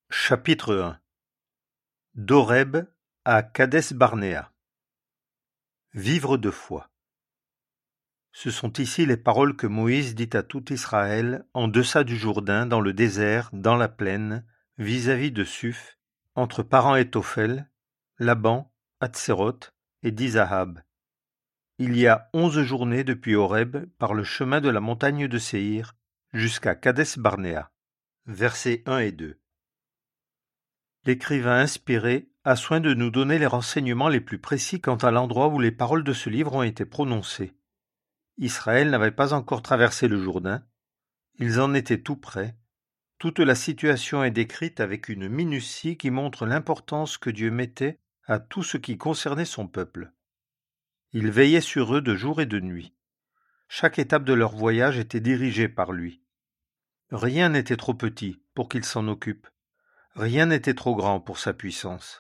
Chapitre 1 d'Horeb à Kadès-Barnéa. Vivre de foi. Ce sont ici les paroles que Moïse dit à tout Israël en deçà du Jourdain, dans le désert, dans la plaine, vis-à-vis de Suph, entre Paran et Tophel, Laban, Hatséroth et Dizahab. Il y a 11 journées depuis Horeb par le chemin de la montagne de Séhir jusqu'à Kadès-Barnéa. Versets 1 et 2. L'écrivain inspiré a soin de nous donner les renseignements les plus précis quant à l'endroit où les paroles de ce livre ont été prononcées. Israël n'avait pas encore traversé le Jourdain, ils en étaient tout près. Toute la situation est décrite avec une minutie qui montre l'importance que Dieu mettait à tout ce qui concernait son peuple. Il veillait sur eux de jour et de nuit. Chaque étape de leur voyage était dirigée par lui. Rien n'était trop petit pour qu'il s'en occupe. Rien n'était trop grand pour sa puissance.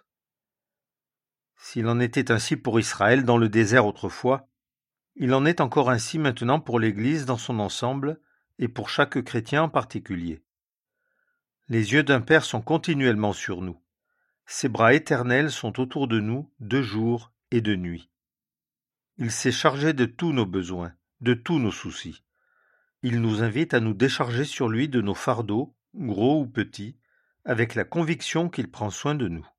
S'il en était ainsi pour Israël dans le désert autrefois, il en est encore ainsi maintenant pour l'Église dans son ensemble et pour chaque chrétien en particulier. Les yeux d'un Père sont continuellement sur nous. Ses bras éternels sont autour de nous de jour et de nuit. Il s'est chargé de tous nos besoins, de tous nos soucis. Il nous invite à nous décharger sur lui de nos fardeaux, gros ou petits, avec la conviction qu'il prend soin de nous.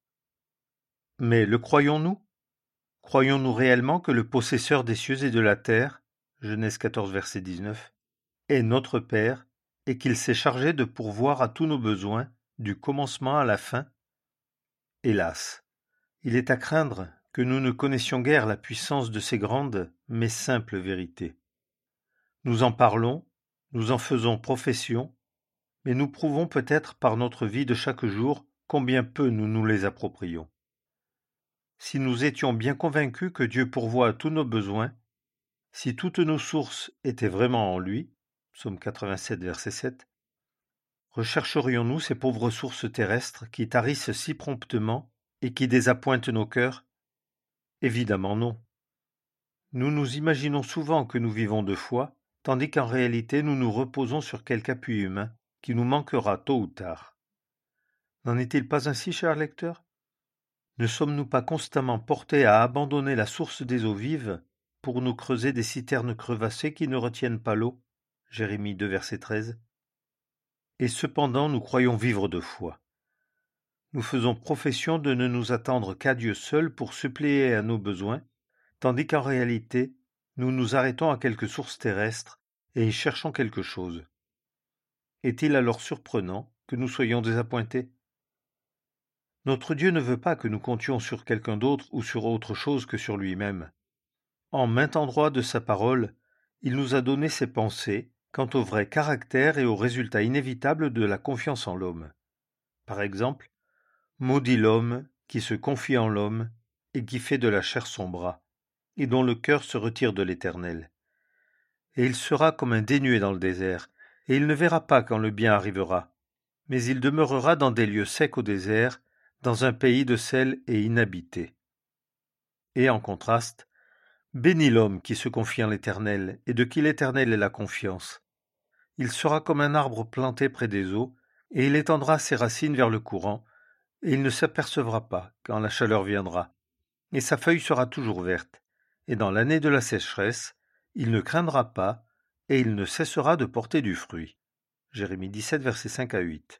Mais le croyons-nous ? Croyons-nous réellement que le possesseur des cieux et de la terre, Genèse 14, verset 19, est notre Père et qu'il s'est chargé de pourvoir à tous nos besoins, du commencement à la fin ? Hélas, il est à craindre que nous ne connaissions guère la puissance de ces grandes mais simples vérités. Nous en parlons, nous en faisons profession, mais nous prouvons peut-être par notre vie de chaque jour combien peu nous nous les approprions. Si nous étions bien convaincus que Dieu pourvoit à tous nos besoins, si toutes nos sources étaient vraiment en lui, psaume 87, verset 7, rechercherions-nous ces pauvres sources terrestres qui tarissent si promptement et qui désappointent nos cœurs ? Évidemment non. Nous nous imaginons souvent que nous vivons de foi, tandis qu'en réalité nous nous reposons sur quelque appui humain qui nous manquera tôt ou tard. N'en est-il pas ainsi, cher lecteur ? Ne sommes-nous pas constamment portés à abandonner la source des eaux vives pour nous creuser des citernes crevassées qui ne retiennent pas l'eau ? Jérémie 2, verset 13. Et cependant nous croyons vivre de foi. Nous faisons profession de ne nous attendre qu'à Dieu seul pour suppléer à nos besoins, tandis qu'en réalité, nous nous arrêtons à quelque source terrestre et y cherchons quelque chose. Est-il alors surprenant que nous soyons désappointés ? Notre Dieu ne veut pas que nous comptions sur quelqu'un d'autre ou sur autre chose que sur lui-même. En maint endroit de sa parole, il nous a donné ses pensées quant au vrai caractère et au résultat inévitable de la confiance en l'homme. Par exemple, maudit l'homme qui se confie en l'homme et qui fait de la chair son bras, et dont le cœur se retire de l'Éternel. Et il sera comme un dénué dans le désert, et il ne verra pas quand le bien arrivera, mais il demeurera dans des lieux secs au désert, dans un pays de sel et inhabité. Et en contraste, bénis l'homme qui se confie en l'Éternel, et de qui l'Éternel est la confiance. Il sera comme un arbre planté près des eaux, et il étendra ses racines vers le courant, et il ne s'apercevra pas quand la chaleur viendra, et sa feuille sera toujours verte, et dans l'année de la sécheresse, il ne craindra pas, et il ne cessera de porter du fruit. Jérémie 17, versets 5 à 8.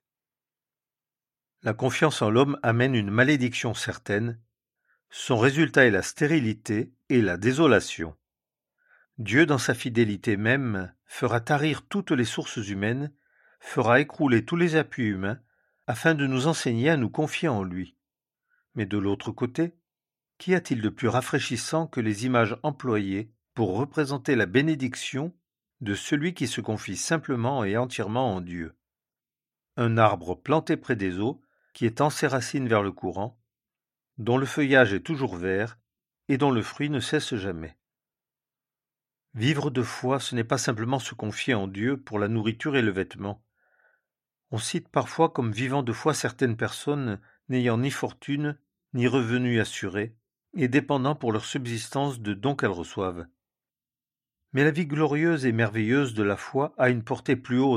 La confiance en l'homme amène une malédiction certaine. Son résultat est la stérilité et la désolation. Dieu, dans sa fidélité même, fera tarir toutes les sources humaines, fera écrouler tous les appuis humains, afin de nous enseigner à nous confier en lui. Mais de l'autre côté, qu'y a-t-il de plus rafraîchissant que les images employées pour représenter la bénédiction de celui qui se confie simplement et entièrement en Dieu ? Un arbre planté près des eaux, qui étend ses racines vers le courant, dont le feuillage est toujours vert et dont le fruit ne cesse jamais. Vivre de foi, ce n'est pas simplement se confier en Dieu pour la nourriture et le vêtement. On cite parfois comme vivant de foi certaines personnes n'ayant ni fortune, ni revenus assurés, et dépendant pour leur subsistance de dons qu'elles reçoivent. Mais la vie glorieuse et merveilleuse de la foi a une portée plus haute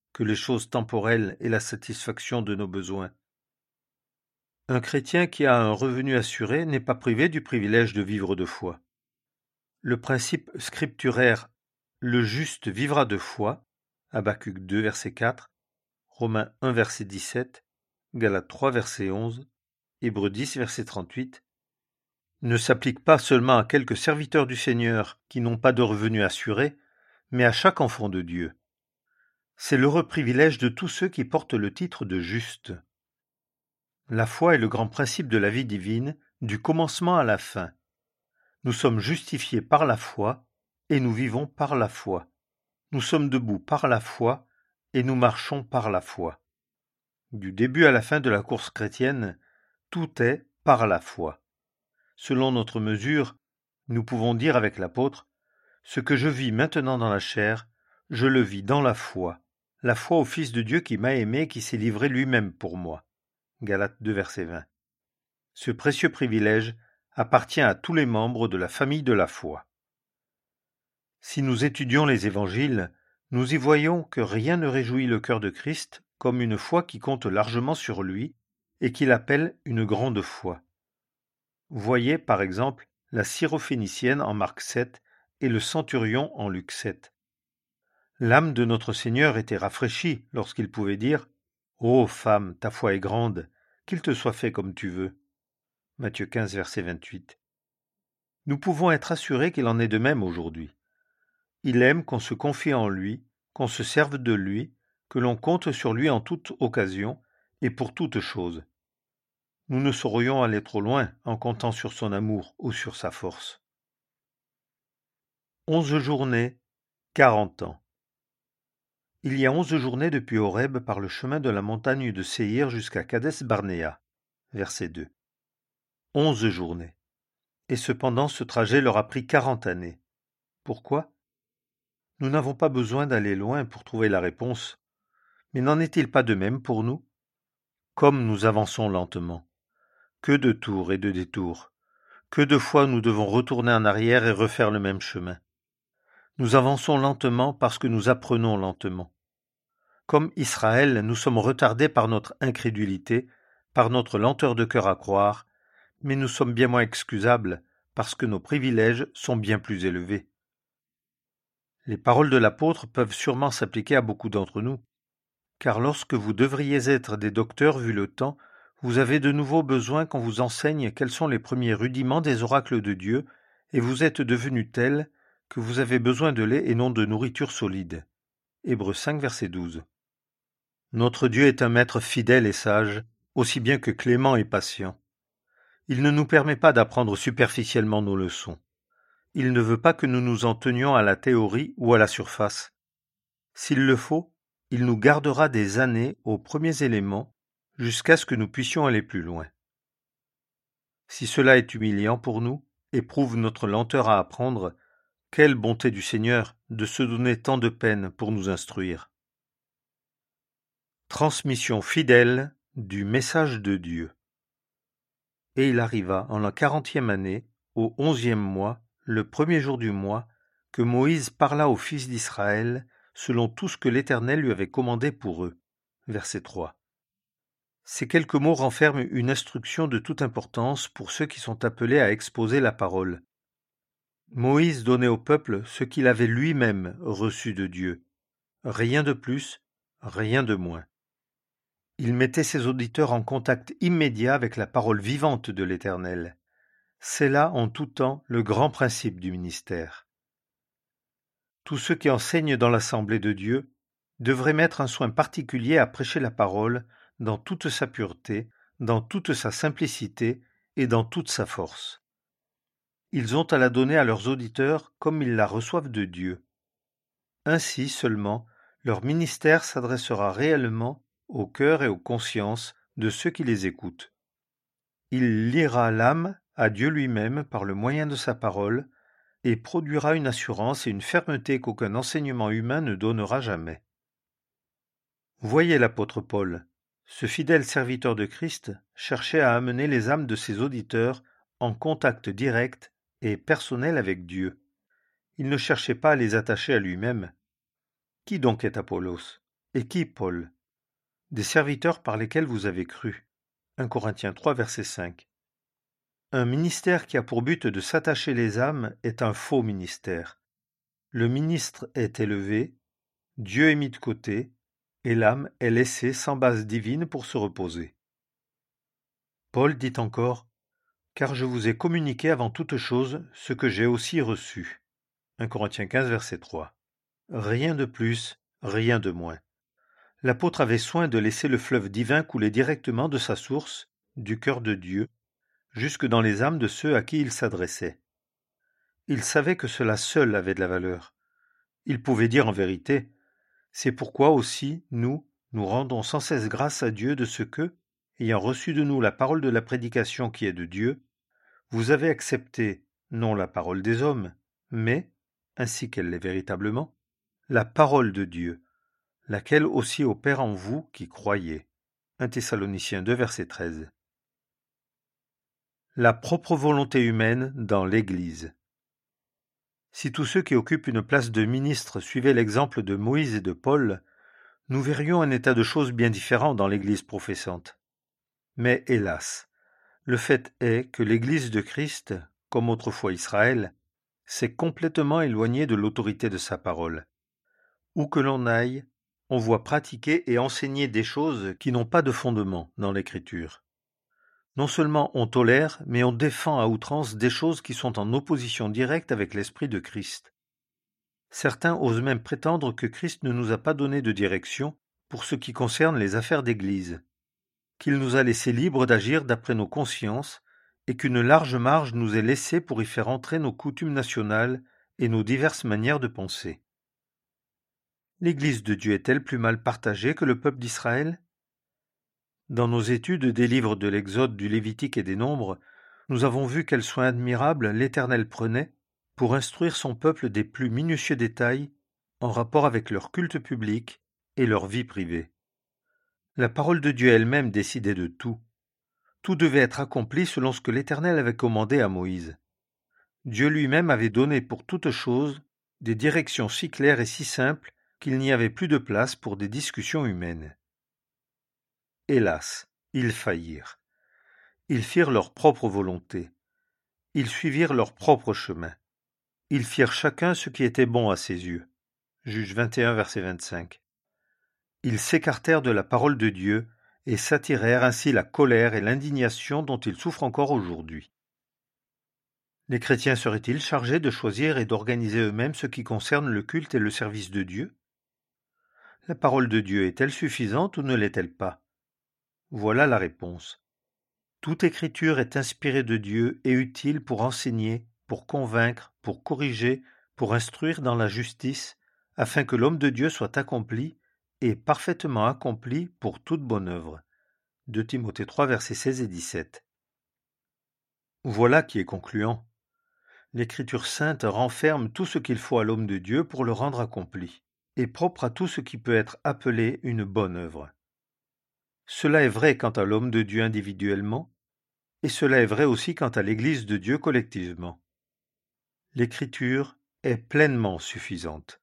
que les choses temporelles et la satisfaction de nos besoins. Un chrétien qui a un revenu assuré n'est pas privé du privilège de vivre de foi. Le principe scripturaire « le juste vivra de foi » Habacuc 2, verset 4, Romains 1, verset 17, Galates 3, verset 11, Hébreux 10, verset 38, ne s'applique pas seulement à quelques serviteurs du Seigneur qui n'ont pas de revenus assurés, mais à chaque enfant de Dieu. C'est l'heureux privilège de tous ceux qui portent le titre de juste. La foi est le grand principe de la vie divine, du commencement à la fin. Nous sommes justifiés par la foi et nous vivons par la foi. Nous sommes debout par la foi et nous marchons par la foi. Du début à la fin de la course chrétienne, tout est par la foi. Selon notre mesure, nous pouvons dire avec l'apôtre « Ce que je vis maintenant dans la chair, je le vis dans la foi au Fils de Dieu qui m'a aimé et qui s'est livré lui-même pour moi. » Galates 2, verset 20. Ce précieux privilège appartient à tous les membres de la famille de la foi. Si nous étudions les évangiles, nous y voyons que rien ne réjouit le cœur de Christ comme une foi qui compte largement sur lui et qu'il appelle une grande foi. Voyez par exemple la syrophénicienne en Marc 7 et le centurion en Luc 7. L'âme de notre Seigneur était rafraîchie lorsqu'il pouvait dire « Ô femme, ta foi est grande, qu'il te soit fait comme tu veux. » Matthieu 15, verset 28. Nous pouvons être assurés qu'il en est de même aujourd'hui. Il aime qu'on se confie en lui, qu'on se serve de lui, que l'on compte sur lui en toute occasion et pour toute chose. Nous ne saurions aller trop loin en comptant sur son amour ou sur sa force. 11 journées, 40 ans. Il y a 11 journées depuis Horeb par le chemin de la montagne de Séhir jusqu'à Kadès Barnéa. Verset 2. 11 journées. Et cependant ce trajet leur a pris 40 années. Pourquoi ? Nous n'avons pas besoin d'aller loin pour trouver la réponse. Mais n'en est-il pas de même pour nous ? Comme nous avançons lentement. Que de tours et de détours. Que de fois nous devons retourner en arrière et refaire le même chemin. Nous avançons lentement parce que nous apprenons lentement. Comme Israël, nous sommes retardés par notre incrédulité, par notre lenteur de cœur à croire, mais nous sommes bien moins excusables parce que nos privilèges sont bien plus élevés. Les paroles de l'apôtre peuvent sûrement s'appliquer à beaucoup d'entre nous, car lorsque vous devriez être des docteurs vu le temps, vous avez de nouveau besoin qu'on vous enseigne quels sont les premiers rudiments des oracles de Dieu, et vous êtes devenus tels que vous avez besoin de lait et non de nourriture solide. Hébreux 5, verset 12. Notre Dieu est un maître fidèle et sage, aussi bien que clément et patient. Il ne nous permet pas d'apprendre superficiellement nos leçons. Il ne veut pas que nous nous en tenions à la théorie ou à la surface. S'il le faut, il nous gardera des années aux premiers éléments jusqu'à ce que nous puissions aller plus loin. Si cela est humiliant pour nous et prouve notre lenteur à apprendre, quelle bonté du Seigneur de se donner tant de peine pour nous instruire. Transmission fidèle du message de Dieu. Et il arriva en la 40e année, au 11e mois, le premier jour du mois, que Moïse parla aux fils d'Israël selon tout ce que l'Éternel lui avait commandé pour eux. Verset 3. Ces quelques mots renferment une instruction de toute importance pour ceux qui sont appelés à exposer la parole. Moïse donnait au peuple ce qu'il avait lui-même reçu de Dieu. Rien de plus, rien de moins. Il mettait ses auditeurs en contact immédiat avec la parole vivante de l'Éternel. C'est là, en tout temps, le grand principe du ministère. Tous ceux qui enseignent dans l'Assemblée de Dieu devraient mettre un soin particulier à prêcher la parole dans toute sa pureté, dans toute sa simplicité et dans toute sa force. Ils ont à la donner à leurs auditeurs comme ils la reçoivent de Dieu. Ainsi seulement, leur ministère s'adressera réellement au cœur et aux consciences de ceux qui les écoutent. Il liera l'âme à Dieu lui-même par le moyen de sa parole et produira une assurance et une fermeté qu'aucun enseignement humain ne donnera jamais. Voyez l'apôtre Paul. Ce fidèle serviteur de Christ cherchait à amener les âmes de ses auditeurs en contact direct et personnel avec Dieu. Il ne cherchait pas à les attacher à lui-même. Qui donc est Apollos ? Et qui, Paul? Des serviteurs par lesquels vous avez cru. 1 Corinthiens 3, verset 5. Un ministère qui a pour but de s'attacher les âmes est un faux ministère. Le ministre est élevé, Dieu est mis de côté, et l'âme est laissée sans base divine pour se reposer. Paul dit encore « Car je vous ai communiqué avant toute chose ce que j'ai aussi reçu. » 1 Corinthiens 15, verset 3. Rien de plus, rien de moins. L'apôtre avait soin de laisser le fleuve divin couler directement de sa source, du cœur de Dieu, jusque dans les âmes de ceux à qui il s'adressait. Il savait que cela seul avait de la valeur. Il pouvait dire en vérité « C'est pourquoi aussi, nous rendons sans cesse grâce à Dieu de ce que, ayant reçu de nous la parole de la prédication qui est de Dieu, vous avez accepté, non la parole des hommes, mais, ainsi qu'elle l'est véritablement, la parole de Dieu, laquelle aussi opère en vous qui croyez. 1 Thessaloniciens 2, verset 13. La propre volonté humaine dans l'Église. Si tous ceux qui occupent une place de ministre suivaient l'exemple de Moïse et de Paul, nous verrions un état de choses bien différent dans l'Église professante. Mais hélas, le fait est que l'Église de Christ, comme autrefois Israël, s'est complètement éloignée de l'autorité de sa parole. Où que l'on aille, on voit pratiquer et enseigner des choses qui n'ont pas de fondement dans l'Écriture. Non seulement on tolère, mais on défend à outrance des choses qui sont en opposition directe avec l'Esprit de Christ. Certains osent même prétendre que Christ ne nous a pas donné de direction pour ce qui concerne les affaires d'Église, qu'il nous a laissés libres d'agir d'après nos consciences et qu'une large marge nous est laissée pour y faire entrer nos coutumes nationales et nos diverses manières de penser. L'Église de Dieu est-elle plus mal partagée que le peuple d'Israël? Dans nos études des livres de l'Exode, du Lévitique et des Nombres, nous avons vu quel soin admirable l'Éternel prenait pour instruire son peuple des plus minutieux détails en rapport avec leur culte public et leur vie privée. La parole de Dieu elle-même décidait de tout. Tout devait être accompli selon ce que l'Éternel avait commandé à Moïse. Dieu lui-même avait donné pour toute chose des directions si claires et si simples qu'il n'y avait plus de place pour des discussions humaines. Hélas, ils faillirent. Ils firent leur propre volonté. Ils suivirent leur propre chemin. Ils firent chacun ce qui était bon à ses yeux. Juge 21, verset 25. Ils s'écartèrent de la parole de Dieu et s'attirèrent ainsi la colère et l'indignation dont ils souffrent encore aujourd'hui. Les chrétiens seraient-ils chargés de choisir et d'organiser eux-mêmes ce qui concerne le culte et le service de Dieu? La parole de Dieu est-elle suffisante ou ne l'est-elle pas? Voilà la réponse. Toute écriture est inspirée de Dieu et utile pour enseigner, pour convaincre, pour corriger, pour instruire dans la justice, afin que l'homme de Dieu soit accompli et parfaitement accompli pour toute bonne œuvre. 2 Timothée 3, versets 16 et 17. Voilà qui est concluant. L'Écriture sainte renferme tout ce qu'il faut à l'homme de Dieu pour le rendre accompli, et propre à tout ce qui peut être appelé une bonne œuvre. Cela est vrai quant à l'homme de Dieu individuellement, et cela est vrai aussi quant à l'Église de Dieu collectivement. L'Écriture est pleinement suffisante.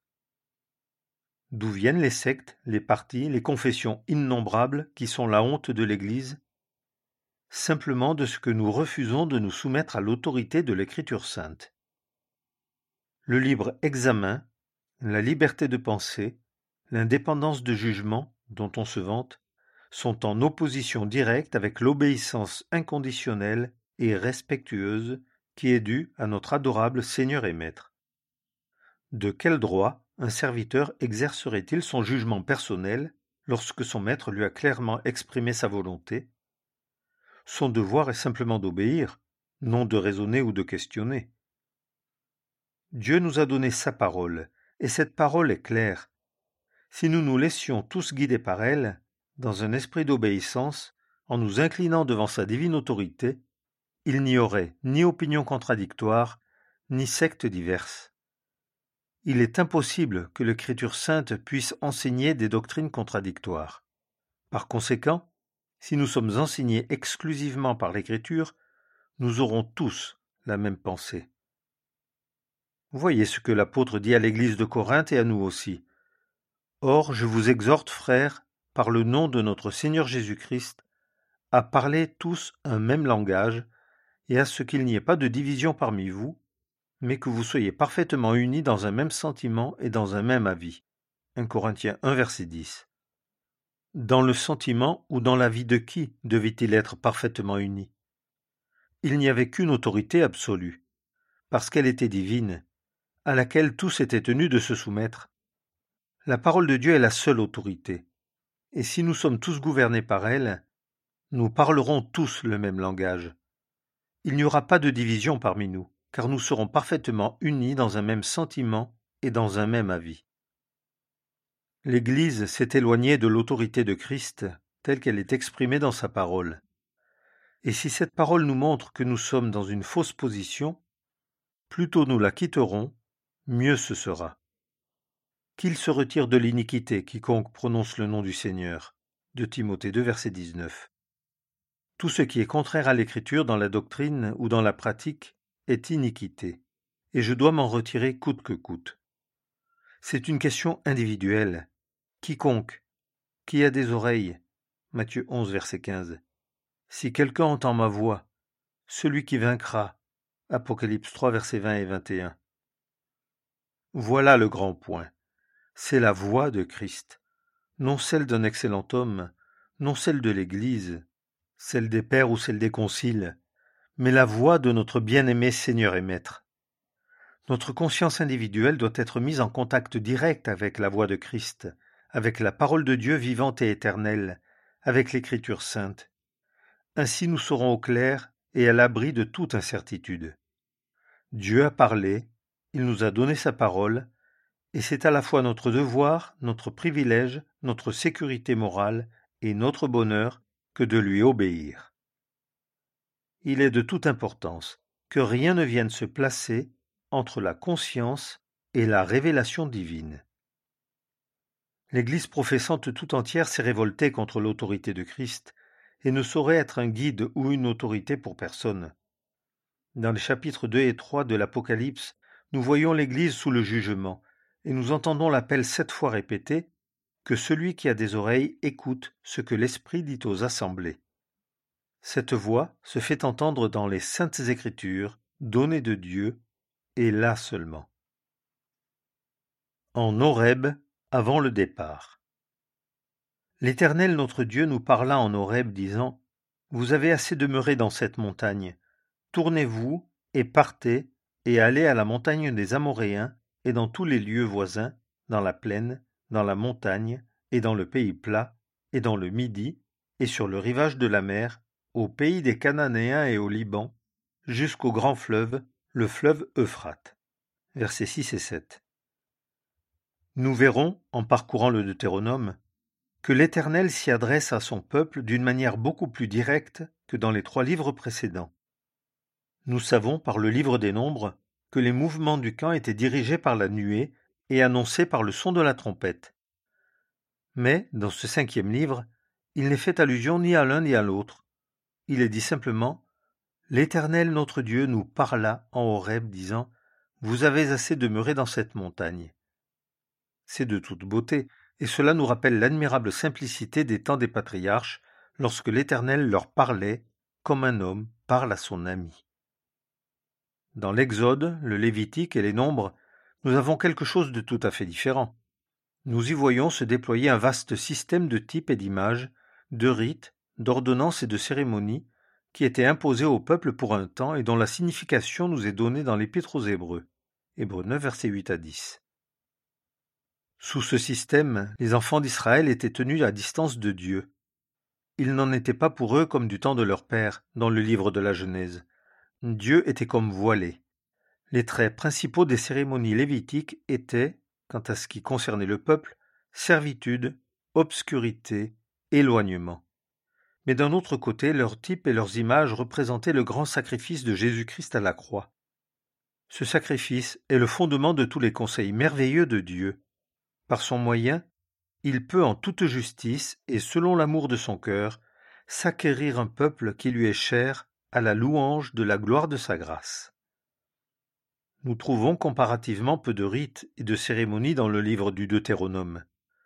D'où viennent les sectes, les partis, les confessions innombrables qui sont la honte de l'Église? Simplement de ce que nous refusons de nous soumettre à l'autorité de l'Écriture sainte. Le libre examen, la liberté de penser, l'indépendance de jugement dont on se vante, sont en opposition directe avec l'obéissance inconditionnelle et respectueuse qui est due à notre adorable Seigneur et Maître. De quel droit un serviteur exercerait-il son jugement personnel lorsque son maître lui a clairement exprimé sa volonté? Son devoir est simplement d'obéir, non de raisonner ou de questionner. Dieu nous a donné sa parole, et cette parole est claire. Si nous nous laissions tous guider par elle, dans un esprit d'obéissance, en nous inclinant devant sa divine autorité, il n'y aurait ni opinion contradictoire, ni sectes diverses. Il est impossible que l'Écriture sainte puisse enseigner des doctrines contradictoires. Par conséquent, si nous sommes enseignés exclusivement par l'Écriture, nous aurons tous la même pensée. Voyez ce que l'apôtre dit à l'Église de Corinthe et à nous aussi. Or, je vous exhorte, frères, par le nom de notre Seigneur Jésus-Christ, à parler tous un même langage, et à ce qu'il n'y ait pas de division parmi vous, mais que vous soyez parfaitement unis dans un même sentiment et dans un même avis. 1 Corinthiens 1, verset 10. Dans le sentiment ou dans l'avis de qui devait-il être parfaitement uni? Il n'y avait qu'une autorité absolue, parce qu'elle était divine, à laquelle tous étaient tenus de se soumettre. La parole de Dieu est la seule autorité, et si nous sommes tous gouvernés par elle, nous parlerons tous le même langage. Il n'y aura pas de division parmi nous, car nous serons parfaitement unis dans un même sentiment et dans un même avis. L'Église s'est éloignée de l'autorité de Christ telle qu'elle est exprimée dans sa parole. Et si cette parole nous montre que nous sommes dans une fausse position, plus tôt nous la quitterons, mieux ce sera. Qu'il se retire de l'iniquité quiconque prononce le nom du Seigneur. De Timothée 2, verset 19. Tout ce qui est contraire à l'Écriture dans la doctrine ou dans la pratique est iniquité, et je dois m'en retirer coûte que coûte. C'est une question individuelle. Quiconque, qui a des oreilles, Matthieu 11, verset 15. Si quelqu'un entend ma voix, celui qui vaincra, Apocalypse 3, versets 20 et 21. Voilà le grand point. C'est la voix de Christ, non celle d'un excellent homme, non celle de l'Église, celle des pères ou celle des conciles, mais la voix de notre bien-aimé Seigneur et Maître. Notre conscience individuelle doit être mise en contact direct avec la voix de Christ, avec la parole de Dieu vivante et éternelle, avec l'Écriture sainte. Ainsi nous serons au clair et à l'abri de toute incertitude. Dieu a parlé, il nous a donné sa parole, et c'est à la fois notre devoir, notre privilège, notre sécurité morale et notre bonheur que de lui obéir. Il est de toute importance que rien ne vienne se placer entre la conscience et la révélation divine. L'Église professante tout entière s'est révoltée contre l'autorité de Christ et ne saurait être un guide ou une autorité pour personne. Dans les chapitres 2 et 3 de l'Apocalypse, nous voyons l'Église sous le jugement, et nous entendons l'appel 7 fois répété que celui qui a des oreilles écoute ce que l'Esprit dit aux assemblées. Cette voix se fait entendre dans les saintes Écritures, données de Dieu, et là seulement. En Horeb, avant le départ. L'Éternel notre Dieu nous parla en Horeb, disant : Vous avez assez demeuré dans cette montagne. Tournez-vous et partez, et allez à la montagne des Amoréens, et dans tous les lieux voisins, dans la plaine, dans la montagne, et dans le pays plat, et dans le Midi, et sur le rivage de la mer, au pays des Cananéens et au Liban, jusqu'au grand fleuve, le fleuve Euphrate. Versets 6 et 7. Nous verrons, en parcourant le Deutéronome, que l'Éternel s'y adresse à son peuple d'une manière beaucoup plus directe que dans les 3 livres précédents. Nous savons par le livre des Nombres que les mouvements du camp étaient dirigés par la nuée et annoncés par le son de la trompette. Mais, dans ce 5e livre, il n'est fait allusion ni à l'un ni à l'autre. Il est dit simplement « L'Éternel notre Dieu nous parla en Horeb, disant : Vous avez assez demeuré dans cette montagne. » C'est de toute beauté, et cela nous rappelle l'admirable simplicité des temps des patriarches, lorsque l'Éternel leur parlait comme un homme parle à son ami. Dans l'Exode, le Lévitique et les Nombres, nous avons quelque chose de tout à fait différent. Nous y voyons se déployer un vaste système de types et d'images, de rites, d'ordonnances et de cérémonies qui étaient imposés au peuple pour un temps et dont la signification nous est donnée dans l'Épître aux Hébreux. Hébreux 9, versets 8 à 10. Sous ce système, les enfants d'Israël étaient tenus à distance de Dieu. Il n'en était pas pour eux comme du temps de leur père, dans le livre de la Genèse. Dieu était comme voilé. Les traits principaux des cérémonies lévitiques étaient, quant à ce qui concernait le peuple, servitude, obscurité, éloignement. Mais d'un autre côté, leurs types et leurs images représentaient le grand sacrifice de Jésus-Christ à la croix. Ce sacrifice est le fondement de tous les conseils merveilleux de Dieu. Par son moyen, il peut en toute justice et selon l'amour de son cœur, s'acquérir un peuple qui lui est cher à la louange de la gloire de sa grâce. Nous trouvons comparativement peu de rites et de cérémonies dans le livre du Deutéronome.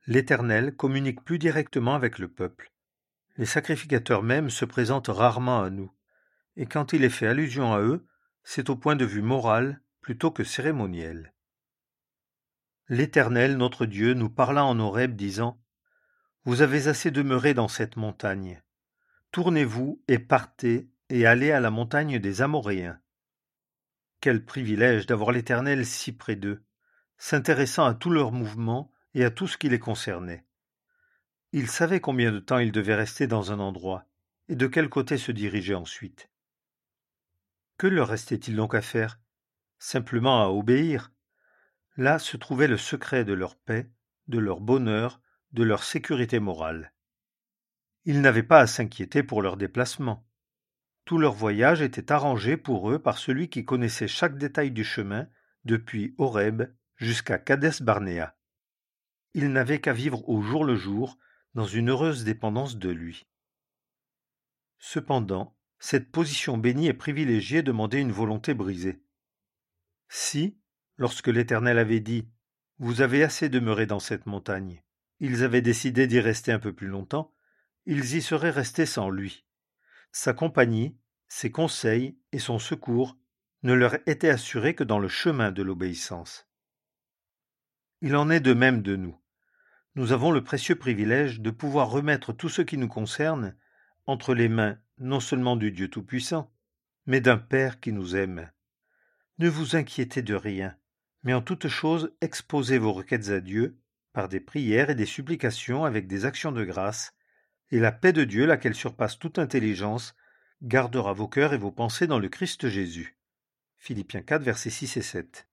L'Éternel communique plus directement avec le peuple. Les sacrificateurs même se présentent rarement à nous, et quand il est fait allusion à eux, c'est au point de vue moral plutôt que cérémoniel. L'Éternel, notre Dieu, nous parla en Horeb, disant : « Vous avez assez demeuré dans cette montagne. Tournez-vous et partez, et allez à la montagne des Amoréens. » Quel privilège d'avoir l'Éternel si près d'eux, s'intéressant à tous leurs mouvements et à tout ce qui les concernait. Ils savaient combien de temps ils devaient rester dans un endroit, et de quel côté se diriger ensuite. Que leur restait-il donc à faire ? Simplement à obéir. Là se trouvait le secret de leur paix, de leur bonheur, de leur sécurité morale. Ils n'avaient pas à s'inquiéter pour leur déplacement. Tout leur voyage était arrangé pour eux par celui qui connaissait chaque détail du chemin depuis Horeb jusqu'à Kadès Barnéa. Ils n'avaient qu'à vivre au jour le jour dans une heureuse dépendance de lui. Cependant, cette position bénie et privilégiée demandait une volonté brisée. Si, lorsque l'Éternel avait dit « Vous avez assez demeuré dans cette montagne », ils avaient décidé d'y rester un peu plus longtemps, ils y seraient restés sans lui. Sa compagnie, ses conseils et son secours ne leur étaient assurés que dans le chemin de l'obéissance. Il en est de même de nous. Nous avons le précieux privilège de pouvoir remettre tout ce qui nous concerne entre les mains non seulement du Dieu Tout-Puissant, mais d'un Père qui nous aime. Ne vous inquiétez de rien, mais en toute chose exposez vos requêtes à Dieu par des prières et des supplications avec des actions de grâce, et la paix de Dieu, laquelle surpasse toute intelligence, gardera vos cœurs et vos pensées dans le Christ Jésus. Philippiens 4, versets 6 et 7.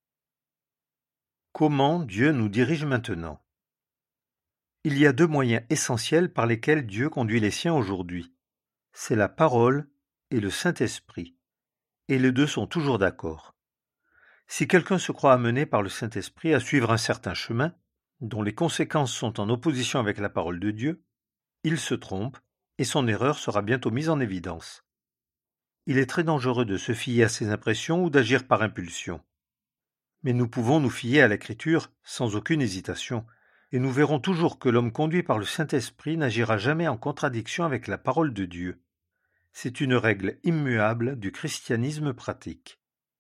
Comment Dieu nous dirige maintenant ? Il y a deux moyens essentiels par lesquels Dieu conduit les siens aujourd'hui. C'est la parole et le Saint-Esprit. Et les deux sont toujours d'accord. Si quelqu'un se croit amené par le Saint-Esprit à suivre un certain chemin, dont les conséquences sont en opposition avec la parole de Dieu, il se trompe et son erreur sera bientôt mise en évidence. Il est très dangereux de se fier à ses impressions ou d'agir par impulsion. Mais nous pouvons nous fier à l'Écriture sans aucune hésitation, et nous verrons toujours que l'homme conduit par le Saint-Esprit n'agira jamais en contradiction avec la parole de Dieu. C'est une règle immuable du christianisme pratique.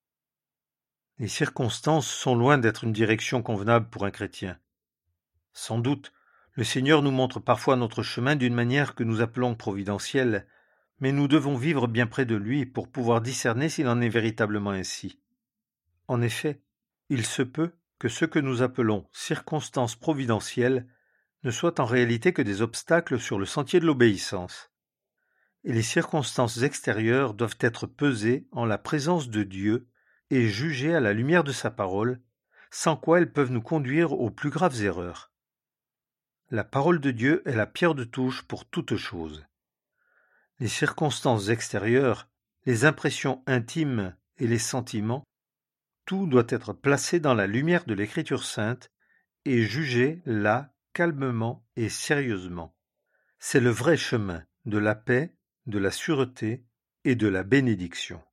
Les circonstances sont loin d'être une direction convenable pour un chrétien. Sans doute, le Seigneur nous montre parfois notre chemin d'une manière que nous appelons providentielle, mais nous devons vivre bien près de lui pour pouvoir discerner s'il en est véritablement ainsi. En effet, il se peut que ce que nous appelons circonstances providentielles ne soient en réalité que des obstacles sur le sentier de l'obéissance. Et les circonstances extérieures doivent être pesées en la présence de Dieu et jugées à la lumière de sa parole, sans quoi elles peuvent nous conduire aux plus graves erreurs. La parole de Dieu est la pierre de touche pour toute chose. Les circonstances extérieures, les impressions intimes et les sentiments, tout doit être placé dans la lumière de l'Écriture sainte et jugé là, calmement et sérieusement. C'est le vrai chemin de la paix, de la sûreté et de la bénédiction.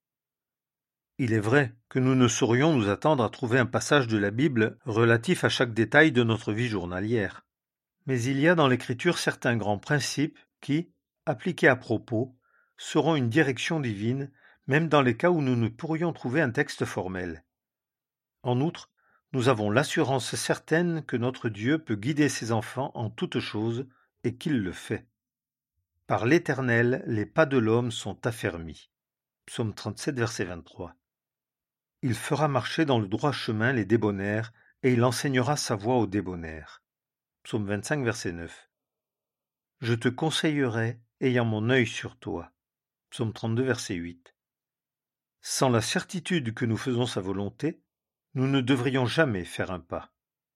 Il est vrai que nous ne saurions nous attendre à trouver un passage de la Bible relatif à chaque détail de notre vie journalière. Mais il y a dans l'Écriture certains grands principes qui, appliqués à propos, seront une direction divine, même dans les cas où nous ne pourrions trouver un texte formel. En outre, nous avons l'assurance certaine que notre Dieu peut guider ses enfants en toutes choses et qu'il le fait. Par l'Éternel, les pas de l'homme sont affermis. Psaume 37, verset 23. Il fera marcher dans le droit chemin les débonnaires, et il enseignera sa voie aux débonnaires. Psaume 25, verset 9. Je te conseillerai, ayant mon œil sur toi. Psaume 32, verset 8. Sans la certitude que nous faisons sa volonté, nous ne devrions jamais faire un pas.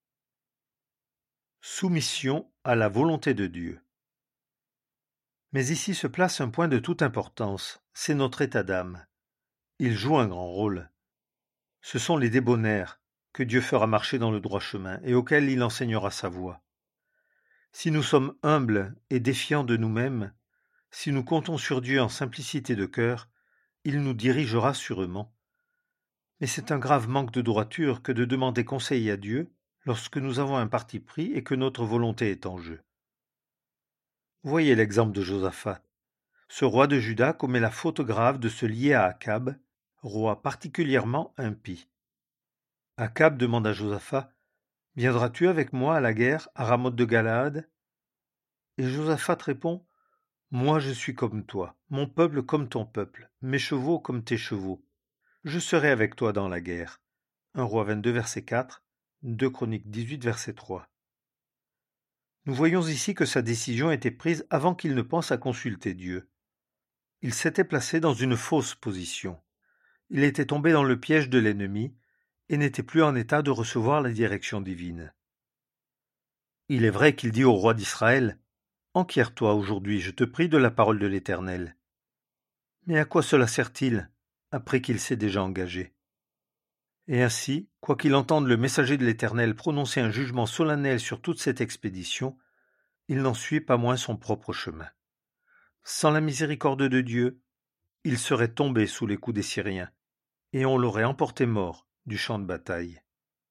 Soumission à la volonté de Dieu. Mais ici se place un point de toute importance, c'est notre état d'âme. Il joue un grand rôle. Ce sont les débonnaires que Dieu fera marcher dans le droit chemin et auxquels il enseignera sa voie. Si nous sommes humbles et défiants de nous-mêmes, si nous comptons sur Dieu en simplicité de cœur, il nous dirigera sûrement. Mais c'est un grave manque de droiture que de demander conseil à Dieu lorsque nous avons un parti pris et que notre volonté est en jeu. Voyez l'exemple de Josaphat. Ce roi de Juda commet la faute grave de se lier à Akab, roi particulièrement impie. Akab demande à Josaphat: « Viendras-tu avec moi à la guerre à Ramoth de Galaad ?» Et Josaphat répond: « Moi je suis comme toi, mon peuple comme ton peuple, mes chevaux comme tes chevaux. Je serai avec toi dans la guerre. » 1 Roi 22, verset 4, 2 Chroniques 18, verset 3. Nous voyons ici que sa décision était prise avant qu'il ne pense à consulter Dieu. Il s'était placé dans une fausse position. Il était tombé dans le piège de l'ennemi et n'était plus en état de recevoir la direction divine. Il est vrai qu'il dit au roi d'Israël: « Enquiers-toi aujourd'hui, je te prie, de la parole de l'Éternel. » Mais à quoi cela sert-il, après qu'il s'est déjà engagé? Et ainsi, quoiqu'il entende le messager de l'Éternel prononcer un jugement solennel sur toute cette expédition, il n'en suit pas moins son propre chemin. Sans la miséricorde de Dieu, il serait tombé sous les coups des Syriens, et on l'aurait emporté mort du champ de bataille.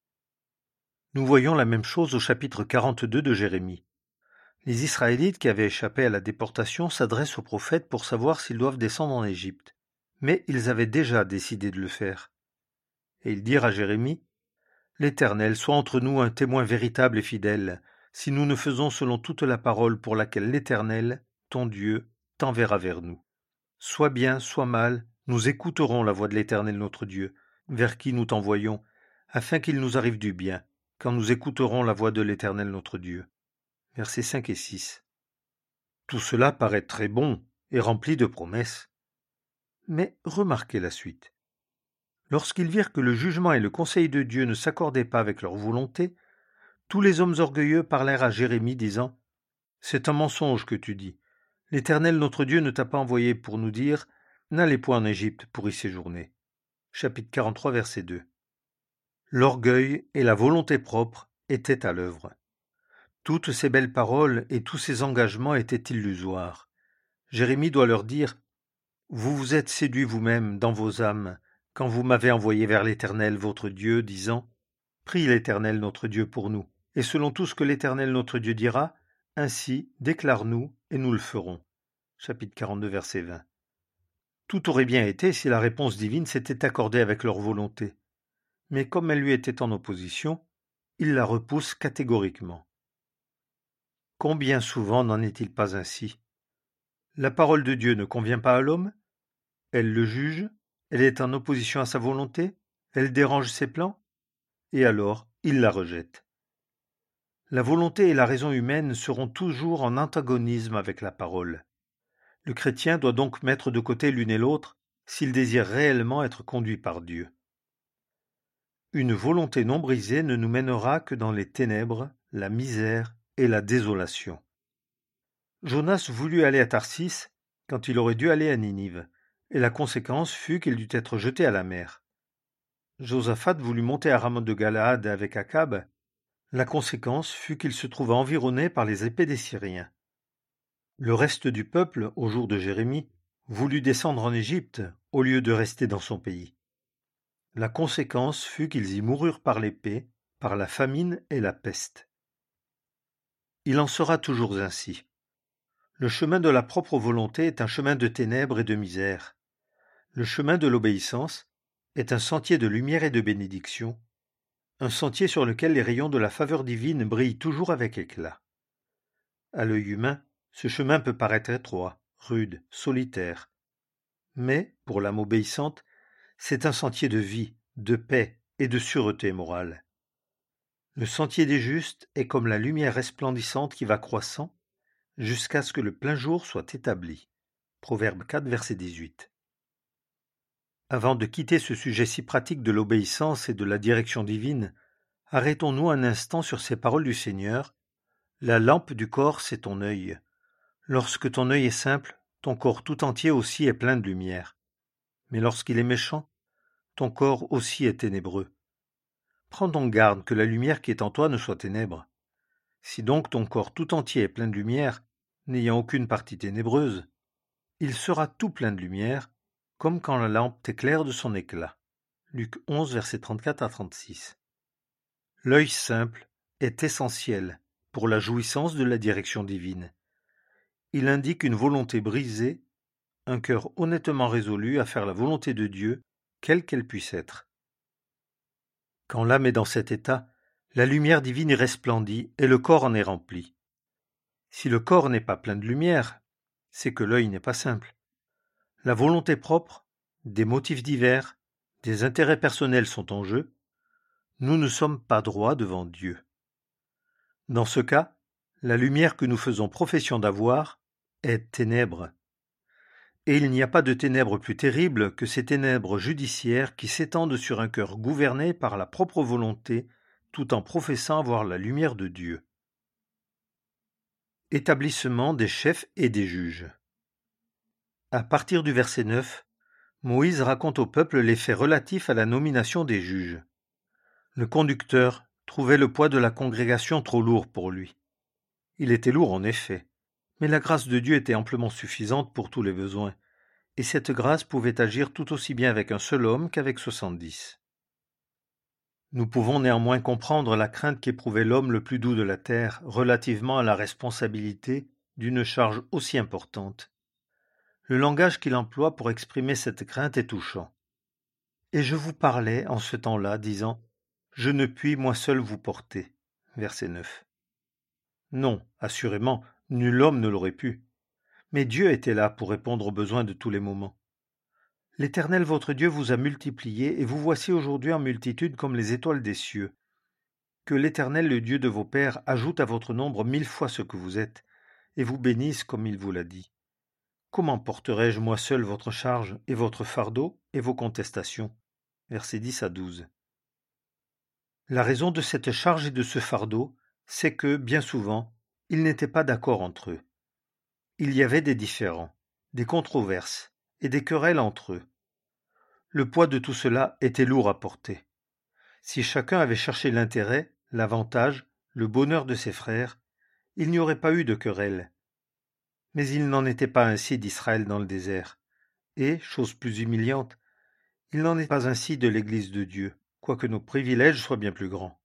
Nous voyons la même chose au chapitre 42 de Jérémie. Les Israélites qui avaient échappé à la déportation s'adressent au prophète pour savoir s'ils doivent descendre en Égypte, mais ils avaient déjà décidé de le faire. Et ils dirent à Jérémie: « L'Éternel soit entre nous un témoin véritable et fidèle, si nous ne faisons selon toute la parole pour laquelle l'Éternel, ton Dieu, t'enverra vers nous. Soit bien, soit mal, nous écouterons la voix de l'Éternel notre Dieu, vers qui nous t'envoyons, afin qu'il nous arrive du bien, quand nous écouterons la voix de l'Éternel notre Dieu. » Versets 5 et 6. Tout cela paraît très bon et rempli de promesses. Mais remarquez la suite. Lorsqu'ils virent que le jugement et le conseil de Dieu ne s'accordaient pas avec leur volonté, tous les hommes orgueilleux parlèrent à Jérémie, disant: « C'est un mensonge que tu dis. L'Éternel notre Dieu ne t'a pas envoyé pour nous dire: N'allez point en Égypte pour y séjourner. » Chapitre 43, verset 2. L'orgueil et la volonté propre étaient à l'œuvre. Toutes ces belles paroles et tous ces engagements étaient illusoires. Jérémie doit leur dire: « Vous vous êtes séduits vous-même dans vos âmes, quand vous m'avez envoyé vers l'Éternel votre Dieu, disant: Prie l'Éternel notre Dieu pour nous, et selon tout ce que l'Éternel notre Dieu dira, ainsi déclare-nous, et nous le ferons. » Chapitre 42, verset 20. Tout aurait bien été si la réponse divine s'était accordée avec leur volonté. Mais comme elle lui était en opposition, il la repousse catégoriquement. Combien souvent n'en est-il pas ainsi? La parole de Dieu ne convient pas à l'homme? Elle le juge? Elle est en opposition à sa volonté? Elle dérange ses plans? Et alors, il la rejette. La volonté et la raison humaine seront toujours en antagonisme avec la parole. Le chrétien doit donc mettre de côté l'une et l'autre s'il désire réellement être conduit par Dieu. Une volonté non brisée ne nous mènera que dans les ténèbres, la misère et la désolation. Jonas voulut aller à Tarsis quand il aurait dû aller à Ninive, et la conséquence fut qu'il dut être jeté à la mer. Josaphat voulut monter à Ramoth de Galaad avec Akab. La conséquence fut qu'il se trouva environné par les épées des Syriens. Le reste du peuple, au jour de Jérémie, voulut descendre en Égypte au lieu de rester dans son pays. La conséquence fut qu'ils y moururent par l'épée, par la famine et la peste. Il en sera toujours ainsi. Le chemin de la propre volonté est un chemin de ténèbres et de misère. Le chemin de l'obéissance est un sentier de lumière et de bénédiction, un sentier sur lequel les rayons de la faveur divine brillent toujours avec éclat. À l'œil humain, ce chemin peut paraître étroit, rude, solitaire. Mais, pour l'âme obéissante, c'est un sentier de vie, de paix et de sûreté morale. Le sentier des justes est comme la lumière resplendissante qui va croissant jusqu'à ce que le plein jour soit établi. Proverbe 4, verset 18. Avant de quitter ce sujet si pratique de l'obéissance et de la direction divine, arrêtons-nous un instant sur ces paroles du Seigneur. La lampe du corps, c'est ton œil. Lorsque ton œil est simple, ton corps tout entier aussi est plein de lumière. Mais lorsqu'il est méchant, ton corps aussi est ténébreux. Prends donc garde que la lumière qui est en toi ne soit ténèbre. Si donc ton corps tout entier est plein de lumière, n'ayant aucune partie ténébreuse, il sera tout plein de lumière, comme quand la lampe t'éclaire de son éclat. Luc 11, versets 34 à 36. L'œil simple est essentiel pour la jouissance de la direction divine. Il indique une volonté brisée, un cœur honnêtement résolu à faire la volonté de Dieu, quelle qu'elle puisse être. Quand l'âme est dans cet état, la lumière divine y resplendit et le corps en est rempli. Si le corps n'est pas plein de lumière, c'est que l'œil n'est pas simple. La volonté propre, des motifs divers, des intérêts personnels sont en jeu. Nous ne sommes pas droits devant Dieu. Dans ce cas, la lumière que nous faisons profession d'avoir est ténèbre. Et il n'y a pas de ténèbres plus terribles que ces ténèbres judiciaires qui s'étendent sur un cœur gouverné par la propre volonté, tout en professant avoir la lumière de Dieu. Établissement des chefs et des juges. À partir du verset 9, Moïse raconte au peuple les faits relatifs à la nomination des juges. Le conducteur trouvait le poids de la congrégation trop lourd pour lui. Il était lourd en effet, mais la grâce de Dieu était amplement suffisante pour tous les besoins, et cette grâce pouvait agir tout aussi bien avec un seul homme qu'avec 70. Nous pouvons néanmoins comprendre la crainte qu'éprouvait l'homme le plus doux de la terre relativement à la responsabilité d'une charge aussi importante. Le langage qu'il emploie pour exprimer cette crainte est touchant. « Et je vous parlais en ce temps-là, disant, je ne puis moi seul vous porter. » Verset 9. Non, assurément, nul homme ne l'aurait pu. Mais Dieu était là pour répondre aux besoins de tous les moments. L'Éternel votre Dieu vous a multiplié, et vous voici aujourd'hui en multitude comme les étoiles des cieux. Que l'Éternel, le Dieu de vos pères, ajoute à votre nombre 1000 fois ce que vous êtes, et vous bénisse comme il vous l'a dit. Comment porterai-je moi seul votre charge, et votre fardeau, et vos contestations ? Versets 10 à 12. La raison de cette charge et de ce fardeau, c'est que, bien souvent, ils n'étaient pas d'accord entre eux. Il y avait des différends, des controverses, et des querelles entre eux. Le poids de tout cela était lourd à porter. Si chacun avait cherché l'intérêt, l'avantage, le bonheur de ses frères, il n'y aurait pas eu de querelle. Mais il n'en était pas ainsi d'Israël dans le désert. Et, chose plus humiliante, il n'en est pas ainsi de l'Église de Dieu, quoique nos privilèges soient bien plus grands.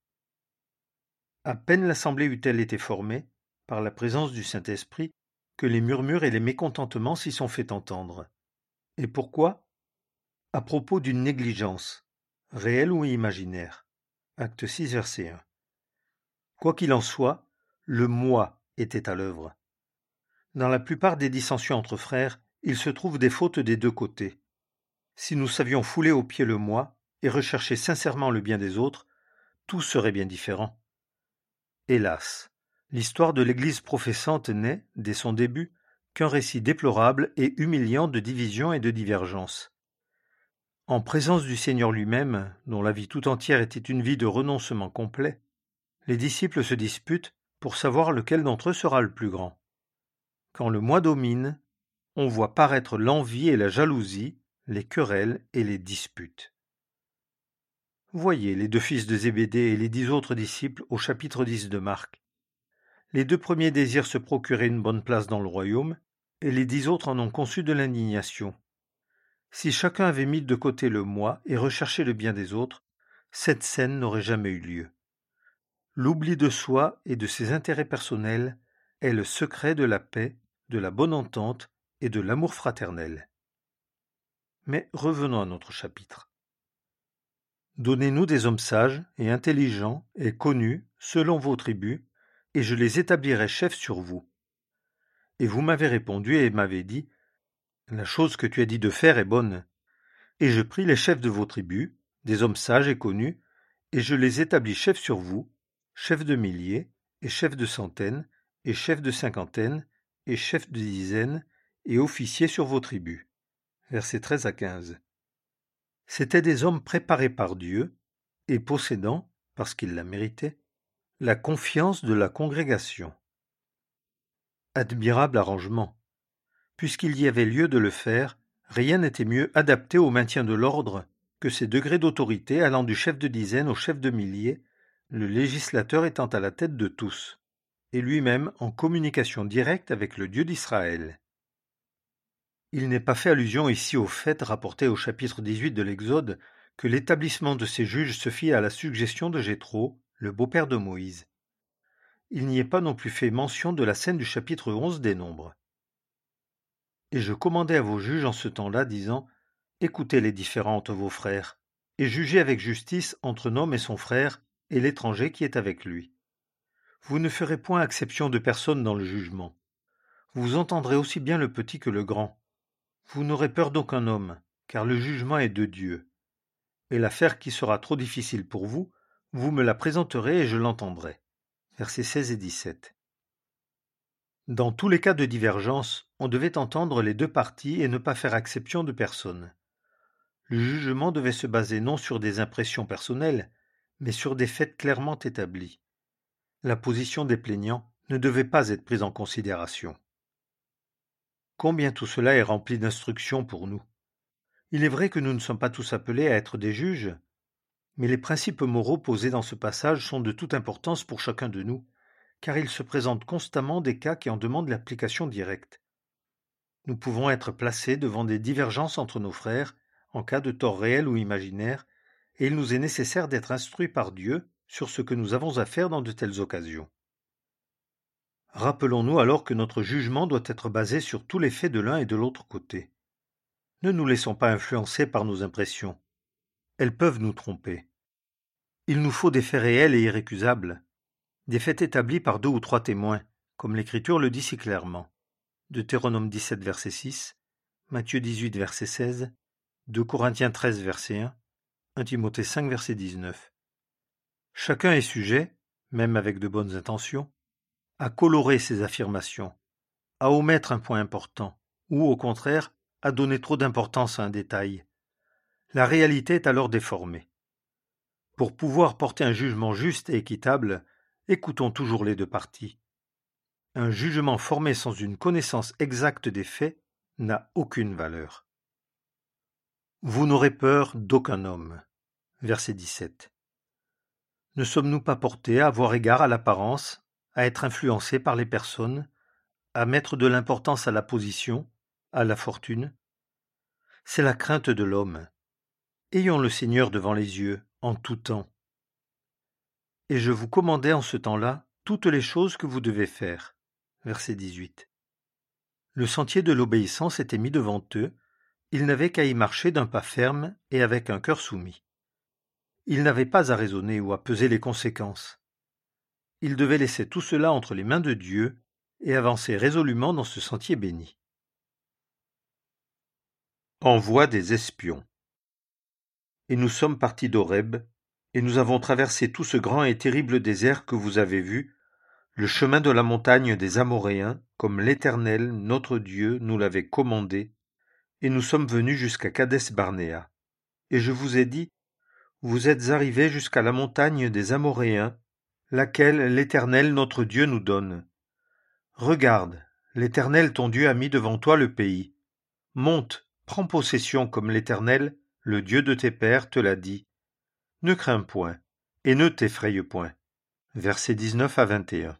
À peine l'assemblée eut-elle été formée, par la présence du Saint-Esprit, que les murmures et les mécontentements s'y sont fait entendre. Et pourquoi ? À propos d'une négligence, réelle ou imaginaire. Acte 6, verset 1. Quoi qu'il en soit, le moi était à l'œuvre. Dans la plupart des dissensions entre frères, il se trouve des fautes des deux côtés. Si nous savions fouler aux pieds le moi et rechercher sincèrement le bien des autres, tout serait bien différent. Hélas, l'histoire de l'Église professante n'est, dès son début, qu'un récit déplorable et humiliant de division et de divergence. En présence du Seigneur lui-même, dont la vie tout entière était une vie de renoncement complet, les disciples se disputent pour savoir lequel d'entre eux sera le plus grand. Quand le moi domine, on voit paraître l'envie et la jalousie, les querelles et les disputes. Voyez les 2 fils de Zébédée et les 10 autres disciples au chapitre 10 de Marc. Les 2 premiers désirent se procurer une bonne place dans le royaume, et les 10 autres en ont conçu de l'indignation. Si chacun avait mis de côté le moi et recherché le bien des autres, cette scène n'aurait jamais eu lieu. L'oubli de soi et de ses intérêts personnels est le secret de la paix, de la bonne entente et de l'amour fraternel. Mais revenons à notre chapitre. Donnez-nous des hommes sages et intelligents et connus selon vos tribus, et je les établirai chefs sur vous. Et vous m'avez répondu et m'avez dit, la chose que tu as dit de faire est bonne. Et je pris les chefs de vos tribus, des hommes sages et connus, et je les établis chefs sur vous, chefs de milliers, et chefs de centaines, et chefs de cinquantaines, et chefs de dizaines, et officiers sur vos tribus. Versets 13 à 15. C'étaient des hommes préparés par Dieu, et possédant, parce qu'ils la méritaient, la confiance de la congrégation. Admirable arrangement. Puisqu'il y avait lieu de le faire, rien n'était mieux adapté au maintien de l'ordre que ces degrés d'autorité allant du chef de dizaine au chef de millier, le législateur étant à la tête de tous, et lui-même en communication directe avec le Dieu d'Israël. Il n'est pas fait allusion ici au fait rapporté au chapitre 18 de l'Exode que l'établissement de ces juges se fit à la suggestion de Jéthro, le beau-père de Moïse. Il n'y est pas non plus fait mention de la scène du chapitre 11 des Nombres. Et je commandai à vos juges en ce temps-là, disant, écoutez les différends entre vos frères, et jugez avec justice entre un homme et son frère, et l'étranger qui est avec lui. Vous ne ferez point exception de personne dans le jugement. Vous entendrez aussi bien le petit que le grand. Vous n'aurez peur d'aucun homme, car le jugement est de Dieu. Et l'affaire qui sera trop difficile pour vous, vous me la présenterez et je l'entendrai. Versets 16 et 17. Dans tous les cas de divergence, on devait entendre les deux parties et ne pas faire exception de personne. Le jugement devait se baser non sur des impressions personnelles, mais sur des faits clairement établis. La position des plaignants ne devait pas être prise en considération. Combien tout cela est rempli d'instructions pour nous. Il est vrai que nous ne sommes pas tous appelés à être des juges, mais les principes moraux posés dans ce passage sont de toute importance pour chacun de nous, car il se présente constamment des cas qui en demandent l'application directe. Nous pouvons être placés devant des divergences entre nos frères, en cas de tort réel ou imaginaire, et il nous est nécessaire d'être instruits par Dieu sur ce que nous avons à faire dans de telles occasions. Rappelons-nous alors que notre jugement doit être basé sur tous les faits de l'un et de l'autre côté. Ne nous laissons pas influencer par nos impressions. Elles peuvent nous tromper. Il nous faut des faits réels et irrécusables, des faits établis par 2 ou 3 témoins, comme l'Écriture le dit si clairement. Deutéronome 17, verset 6, Matthieu 18, verset 16, 2 Corinthiens 13, verset 1, 1 Timothée 5, verset 19. Chacun est sujet, même avec de bonnes intentions, à colorer ses affirmations, à omettre un point important, ou au contraire, à donner trop d'importance à un détail. La réalité est alors déformée. Pour pouvoir porter un jugement juste et équitable, écoutons toujours les deux parties. Un jugement formé sans une connaissance exacte des faits n'a aucune valeur. Vous n'aurez peur d'aucun homme. Verset 17. Ne sommes-nous pas portés à avoir égard à l'apparence, à être influencés par les personnes, à mettre de l'importance à la position, à la fortune? C'est la crainte de l'homme. Ayons le Seigneur devant les yeux, en tout temps. Et je vous commandai en ce temps-là toutes les choses que vous devez faire. Verset 18. Le sentier de l'obéissance était mis devant eux, ils n'avaient qu'à y marcher d'un pas ferme et avec un cœur soumis. Ils n'avaient pas à raisonner ou à peser les conséquences. Ils devaient laisser tout cela entre les mains de Dieu et avancer résolument dans ce sentier béni. Envoi des espions. Et nous sommes partis d'Horeb, et nous avons traversé tout ce grand et terrible désert que vous avez vu, le chemin de la montagne des Amoréens, comme l'Éternel, notre Dieu, nous l'avait commandé, et nous sommes venus jusqu'à Kadès-Barnéa. Et je vous ai dit, vous êtes arrivés jusqu'à la montagne des Amoréens, laquelle l'Éternel, notre Dieu, nous donne. Regarde, l'Éternel, ton Dieu, a mis devant toi le pays. Monte, prends possession comme l'Éternel, le Dieu de tes pères, te l'a dit. Ne crains point, et ne t'effraie point. Versets 19 à 21.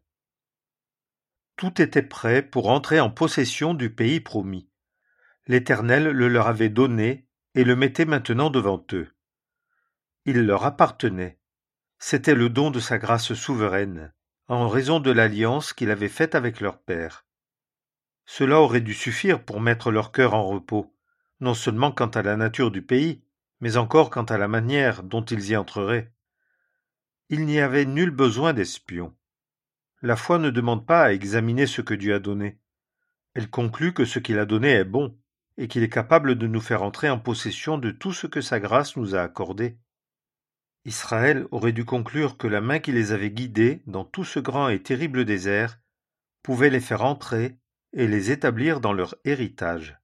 Tout était prêt pour entrer en possession du pays promis. L'Éternel le leur avait donné et le mettait maintenant devant eux. Il leur appartenait. C'était le don de sa grâce souveraine, en raison de l'alliance qu'il avait faite avec leur père. Cela aurait dû suffire pour mettre leur cœur en repos, non seulement quant à la nature du pays, mais encore quant à la manière dont ils y entreraient. Il n'y avait nul besoin d'espions. La foi ne demande pas à examiner ce que Dieu a donné. Elle conclut que ce qu'il a donné est bon, et qu'il est capable de nous faire entrer en possession de tout ce que sa grâce nous a accordé. Israël aurait dû conclure que la main qui les avait guidés dans tout ce grand et terrible désert pouvait les faire entrer et les établir dans leur héritage.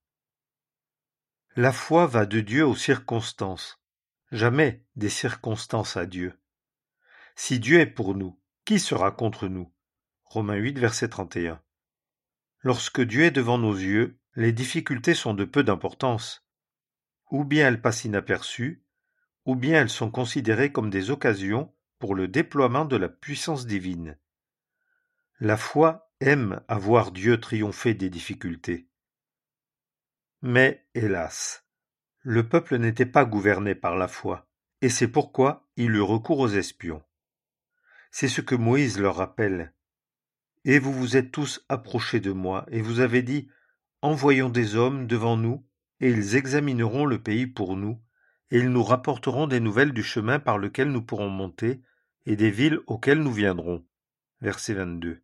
La foi va de Dieu aux circonstances, jamais des circonstances à Dieu. Si Dieu est pour nous, qui sera contre nous? Romains 8, verset 31. Lorsque Dieu est devant nos yeux, les difficultés sont de peu d'importance. Ou bien elles passent inaperçues, ou bien elles sont considérées comme des occasions pour le déploiement de la puissance divine. La foi aime à voir Dieu triompher des difficultés. Mais, hélas, le peuple n'était pas gouverné par la foi, et c'est pourquoi il eut recours aux espions. C'est ce que Moïse leur rappelle. Et vous vous êtes tous approchés de moi, et vous avez dit, envoyons des hommes devant nous, et ils examineront le pays pour nous, et ils nous rapporteront des nouvelles du chemin par lequel nous pourrons monter, et des villes auxquelles nous viendrons. Verset 22.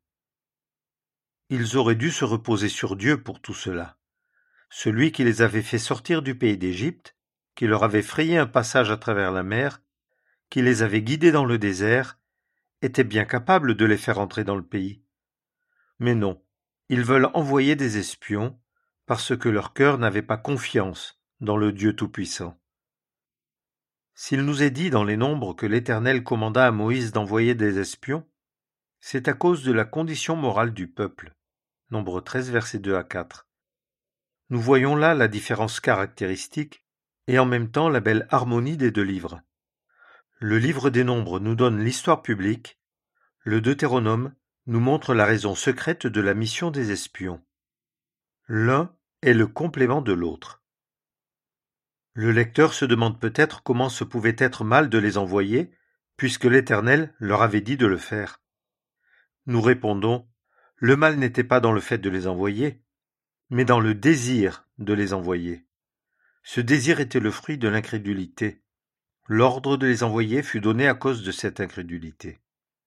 Ils auraient dû se reposer sur Dieu pour tout cela. Celui qui les avait fait sortir du pays d'Égypte, qui leur avait frayé un passage à travers la mer, qui les avait guidés dans le désert, était bien capable de les faire entrer dans le pays. Mais non, ils veulent envoyer des espions, parce que leur cœur n'avait pas confiance dans le Dieu Tout-Puissant. S'il nous est dit dans les Nombres que l'Éternel commanda à Moïse d'envoyer des espions, c'est à cause de la condition morale du peuple. Nombre 13, versets 2 à 4. Nous voyons là la différence caractéristique et en même temps la belle harmonie des deux livres. Le livre des Nombres nous donne l'histoire publique, le Deutéronome nous montre la raison secrète de la mission des espions. L'un est le complément de l'autre. Le lecteur se demande peut-être comment ce pouvait être mal de les envoyer, puisque l'Éternel leur avait dit de le faire. Nous répondons, le mal n'était pas dans le fait de les envoyer, mais dans le désir de les envoyer. Ce désir était le fruit de l'incrédulité. L'ordre de les envoyer fut donné à cause de cette incrédulité.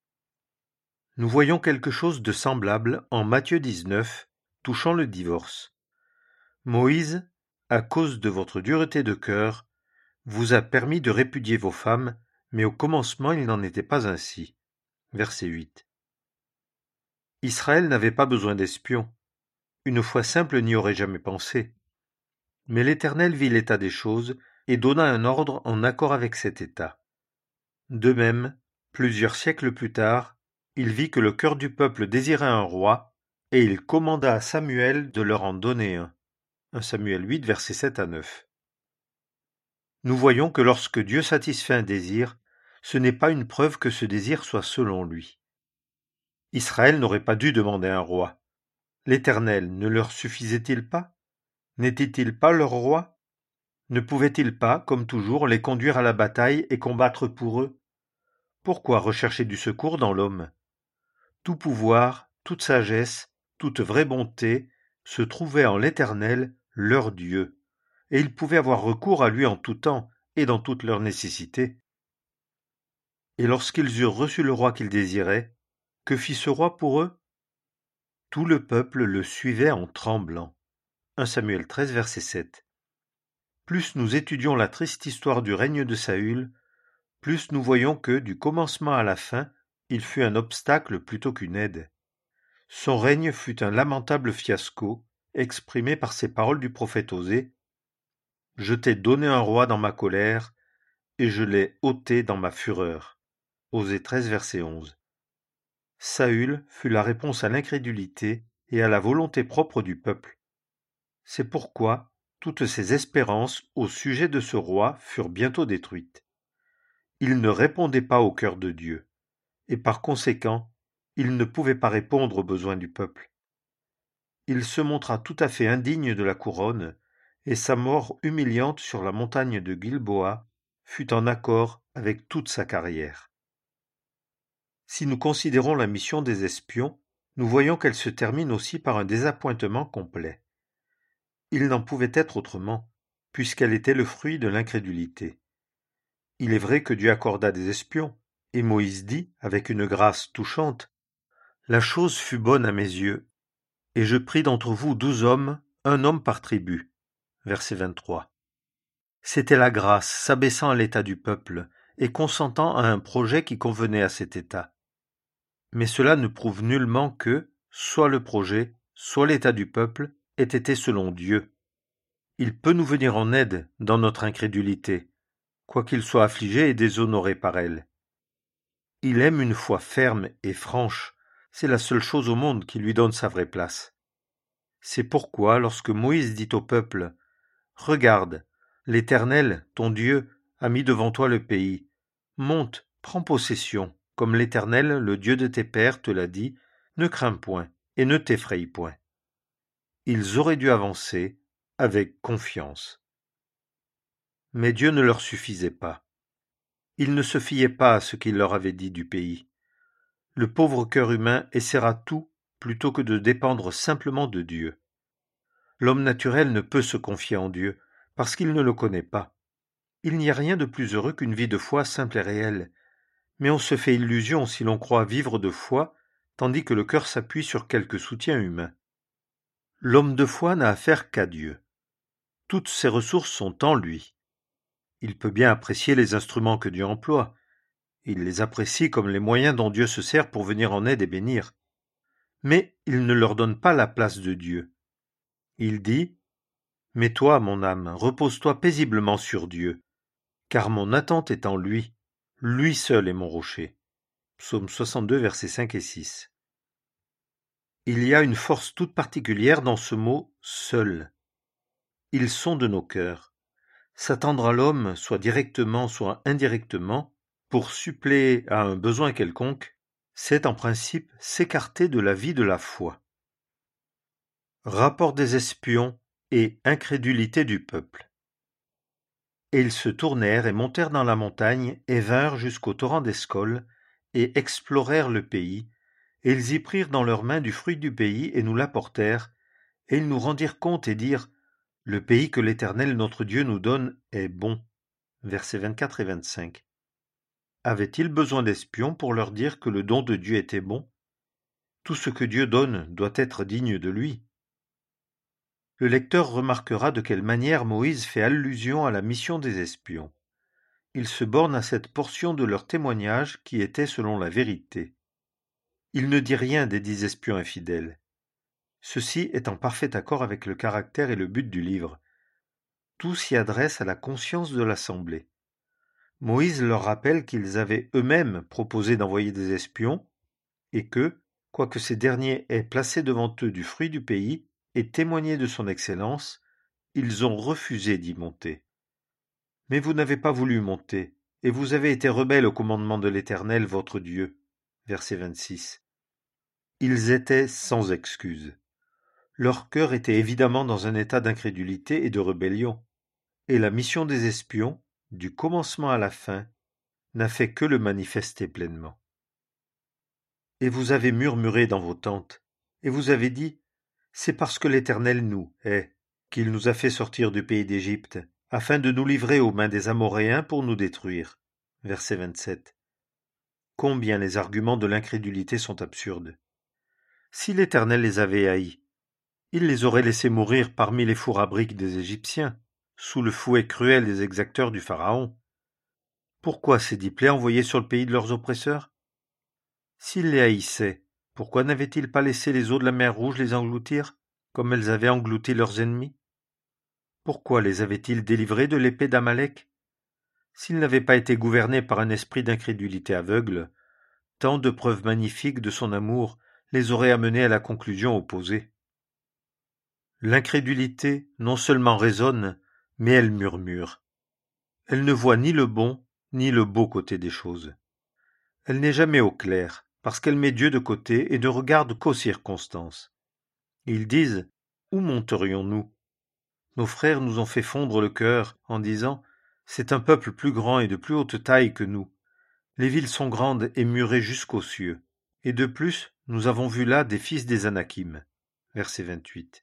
Nous voyons quelque chose de semblable en Matthieu 19, touchant le divorce. Moïse, à cause de votre dureté de cœur, vous a permis de répudier vos femmes, mais au commencement il n'en était pas ainsi. Verset 8. Israël n'avait pas besoin d'espions. Une foi simple n'y aurait jamais pensé. Mais l'Éternel vit l'état des choses et donna un ordre en accord avec cet état. De même, plusieurs siècles plus tard, il vit que le cœur du peuple désirait un roi, et il commanda à Samuel de leur en donner un. 1 Samuel 8, versets 7 à 9. Nous voyons que lorsque Dieu satisfait un désir, ce n'est pas une preuve que ce désir soit selon lui. Israël n'aurait pas dû demander un roi. L'Éternel ne leur suffisait-il pas? N'était-il pas leur roi? Ne pouvait-il pas, comme toujours, les conduire à la bataille et combattre pour eux? Pourquoi rechercher du secours dans l'homme? Tout pouvoir, toute sagesse, toute vraie bonté se trouvaient en l'Éternel, leur Dieu, et ils pouvaient avoir recours à lui en tout temps et dans toutes leurs nécessités. Et lorsqu'ils eurent reçu le roi qu'ils désiraient, que fit ce roi pour eux? Tout le peuple le suivait en tremblant. 1 Samuel 13, verset 7. Plus nous étudions la triste histoire du règne de Saül, plus nous voyons que, du commencement à la fin, il fut un obstacle plutôt qu'une aide. Son règne fut un lamentable fiasco, exprimé par ces paroles du prophète Osée. « Je t'ai donné un roi dans ma colère, et je l'ai ôté dans ma fureur. » Osée 13, verset 11. Saül fut la réponse à l'incrédulité et à la volonté propre du peuple. C'est pourquoi toutes ses espérances au sujet de ce roi furent bientôt détruites. Il ne répondait pas au cœur de Dieu, et par conséquent, il ne pouvait pas répondre aux besoins du peuple. Il se montra tout à fait indigne de la couronne, et sa mort humiliante sur la montagne de Gilboa fut en accord avec toute sa carrière. Si nous considérons la mission des espions, nous voyons qu'elle se termine aussi par un désappointement complet. Il n'en pouvait être autrement, puisqu'elle était le fruit de l'incrédulité. Il est vrai que Dieu accorda des espions, et Moïse dit, avec une grâce touchante, « La chose fut bonne à mes yeux, et je pris d'entre vous 12 hommes, un homme par tribu. » Verset 23. C'était la grâce s'abaissant à l'état du peuple et consentant à un projet qui convenait à cet état. Mais cela ne prouve nullement que, soit le projet, soit l'état du peuple ait été selon Dieu. Il peut nous venir en aide dans notre incrédulité, quoiqu'il soit affligé et déshonoré par elle. Il aime une foi ferme et franche, c'est la seule chose au monde qui lui donne sa vraie place. C'est pourquoi, lorsque Moïse dit au peuple « Regarde, l'Éternel, ton Dieu, a mis devant toi le pays. Monte, prends possession, comme l'Éternel, le Dieu de tes pères, te l'a dit, ne crains point et ne t'effraie point. » Ils auraient dû avancer avec confiance. Mais Dieu ne leur suffisait pas. Ils ne se fiaient pas à ce qu'il leur avait dit du pays. Le pauvre cœur humain essaiera tout plutôt que de dépendre simplement de Dieu. L'homme naturel ne peut se confier en Dieu, parce qu'il ne le connaît pas. Il n'y a rien de plus heureux qu'une vie de foi simple et réelle, mais on se fait illusion si l'on croit vivre de foi, tandis que le cœur s'appuie sur quelque soutien humain. L'homme de foi n'a affaire qu'à Dieu. Toutes ses ressources sont en lui. Il peut bien apprécier les instruments que Dieu emploie. Il les apprécie comme les moyens dont Dieu se sert pour venir en aide et bénir. Mais il ne leur donne pas la place de Dieu. Il dit « Mais toi, mon âme, repose-toi paisiblement sur Dieu, car mon attente est en lui. Lui seul est mon rocher. » Psaume 62, versets 5 et 6. Il y a une force toute particulière dans ce mot « seul ». Ils sont de nos cœurs. S'attendre à l'homme, soit directement, soit indirectement, pour suppléer à un besoin quelconque, c'est en principe s'écarter de la vie de la foi. Rapport des espions et incrédulité du peuple. Et ils se tournèrent et montèrent dans la montagne et vinrent jusqu'au torrent d'Escol et explorèrent le pays, et ils y prirent dans leurs mains du fruit du pays et nous l'apportèrent, et ils nous rendirent compte et dirent « Le pays que l'Éternel notre Dieu nous donne est bon. » Versets 24 et 25. Avait-il besoin d'espions pour leur dire que le don de Dieu était bon? Tout ce que Dieu donne doit être digne de lui. Le lecteur remarquera de quelle manière Moïse fait allusion à la mission des espions. Il se borne à cette portion de leur témoignage qui était selon la vérité. Il ne dit rien des 10 espions infidèles. Ceci est en parfait accord avec le caractère et le but du livre. Tout s'y adresse à la conscience de l'assemblée. Moïse leur rappelle qu'ils avaient eux-mêmes proposé d'envoyer des espions et que, quoique ces derniers aient placé devant eux du fruit du pays et témoigné de son excellence, ils ont refusé d'y monter. Mais vous n'avez pas voulu monter, et vous avez été rebelles au commandement de l'Éternel votre Dieu. Verset 26. Ils étaient sans excuse. Leur cœur était évidemment dans un état d'incrédulité et de rébellion, et la mission des espions, du commencement à la fin, n'a fait que le manifester pleinement. Et vous avez murmuré dans vos tentes, et vous avez dit, c'est parce que l'Éternel nous est, qu'il nous a fait sortir du pays d'Égypte, afin de nous livrer aux mains des Amoréens pour nous détruire. Verset 27. Combien les arguments de l'incrédulité sont absurdes. Si l'Éternel les avait haïs, il les aurait laissés mourir parmi les fours à briques des Égyptiens, sous le fouet cruel des exacteurs du Pharaon. Pourquoi ces 10 plaies envoyées sur le pays de leurs oppresseurs? S'il les haïssait, pourquoi n'avait-il pas laissé les eaux de la mer Rouge les engloutir, comme elles avaient englouti leurs ennemis? Pourquoi les avait-il délivrés de l'épée d'Amalek? S'ils n'avaient pas été gouvernés par un esprit d'incrédulité aveugle, tant de preuves magnifiques de son amour les auraient amenés à la conclusion opposée. L'incrédulité non seulement raisonne, mais elle murmure. Elle ne voit ni le bon ni le beau côté des choses. Elle n'est jamais au clair, parce qu'elle met Dieu de côté et ne regarde qu'aux circonstances. Ils disent « Où monterions-nous » Nos frères nous ont fait fondre le cœur en disant « C'est un peuple plus grand et de plus haute taille que nous. Les villes sont grandes et murées jusqu'aux cieux. Et de plus, nous avons vu là des fils des Anakim. » Verset 28.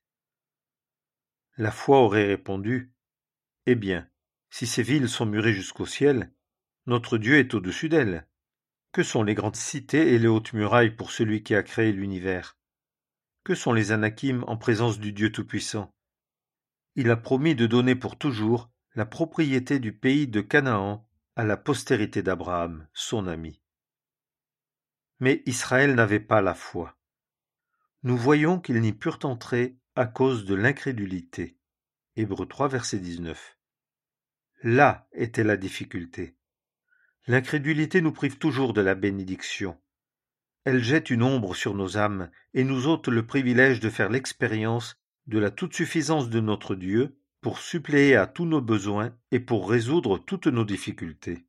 La foi aurait répondu « Eh bien, si ces villes sont murées jusqu'au ciel, notre Dieu est au-dessus d'elles. Que sont les grandes cités et les hautes murailles pour celui qui a créé l'univers? Que sont les Anakim en présence du Dieu Tout-Puissant? Il a promis de donner pour toujours la propriété du pays de Canaan à la postérité d'Abraham, son ami. » Mais Israël n'avait pas la foi. Nous voyons qu'ils n'y purent entrer à cause de l'incrédulité. Hébreux 3, verset 19. Là était la difficulté. L'incrédulité nous prive toujours de la bénédiction. Elle jette une ombre sur nos âmes et nous ôte le privilège de faire l'expérience de la toute-suffisance de notre Dieu pour suppléer à tous nos besoins et pour résoudre toutes nos difficultés.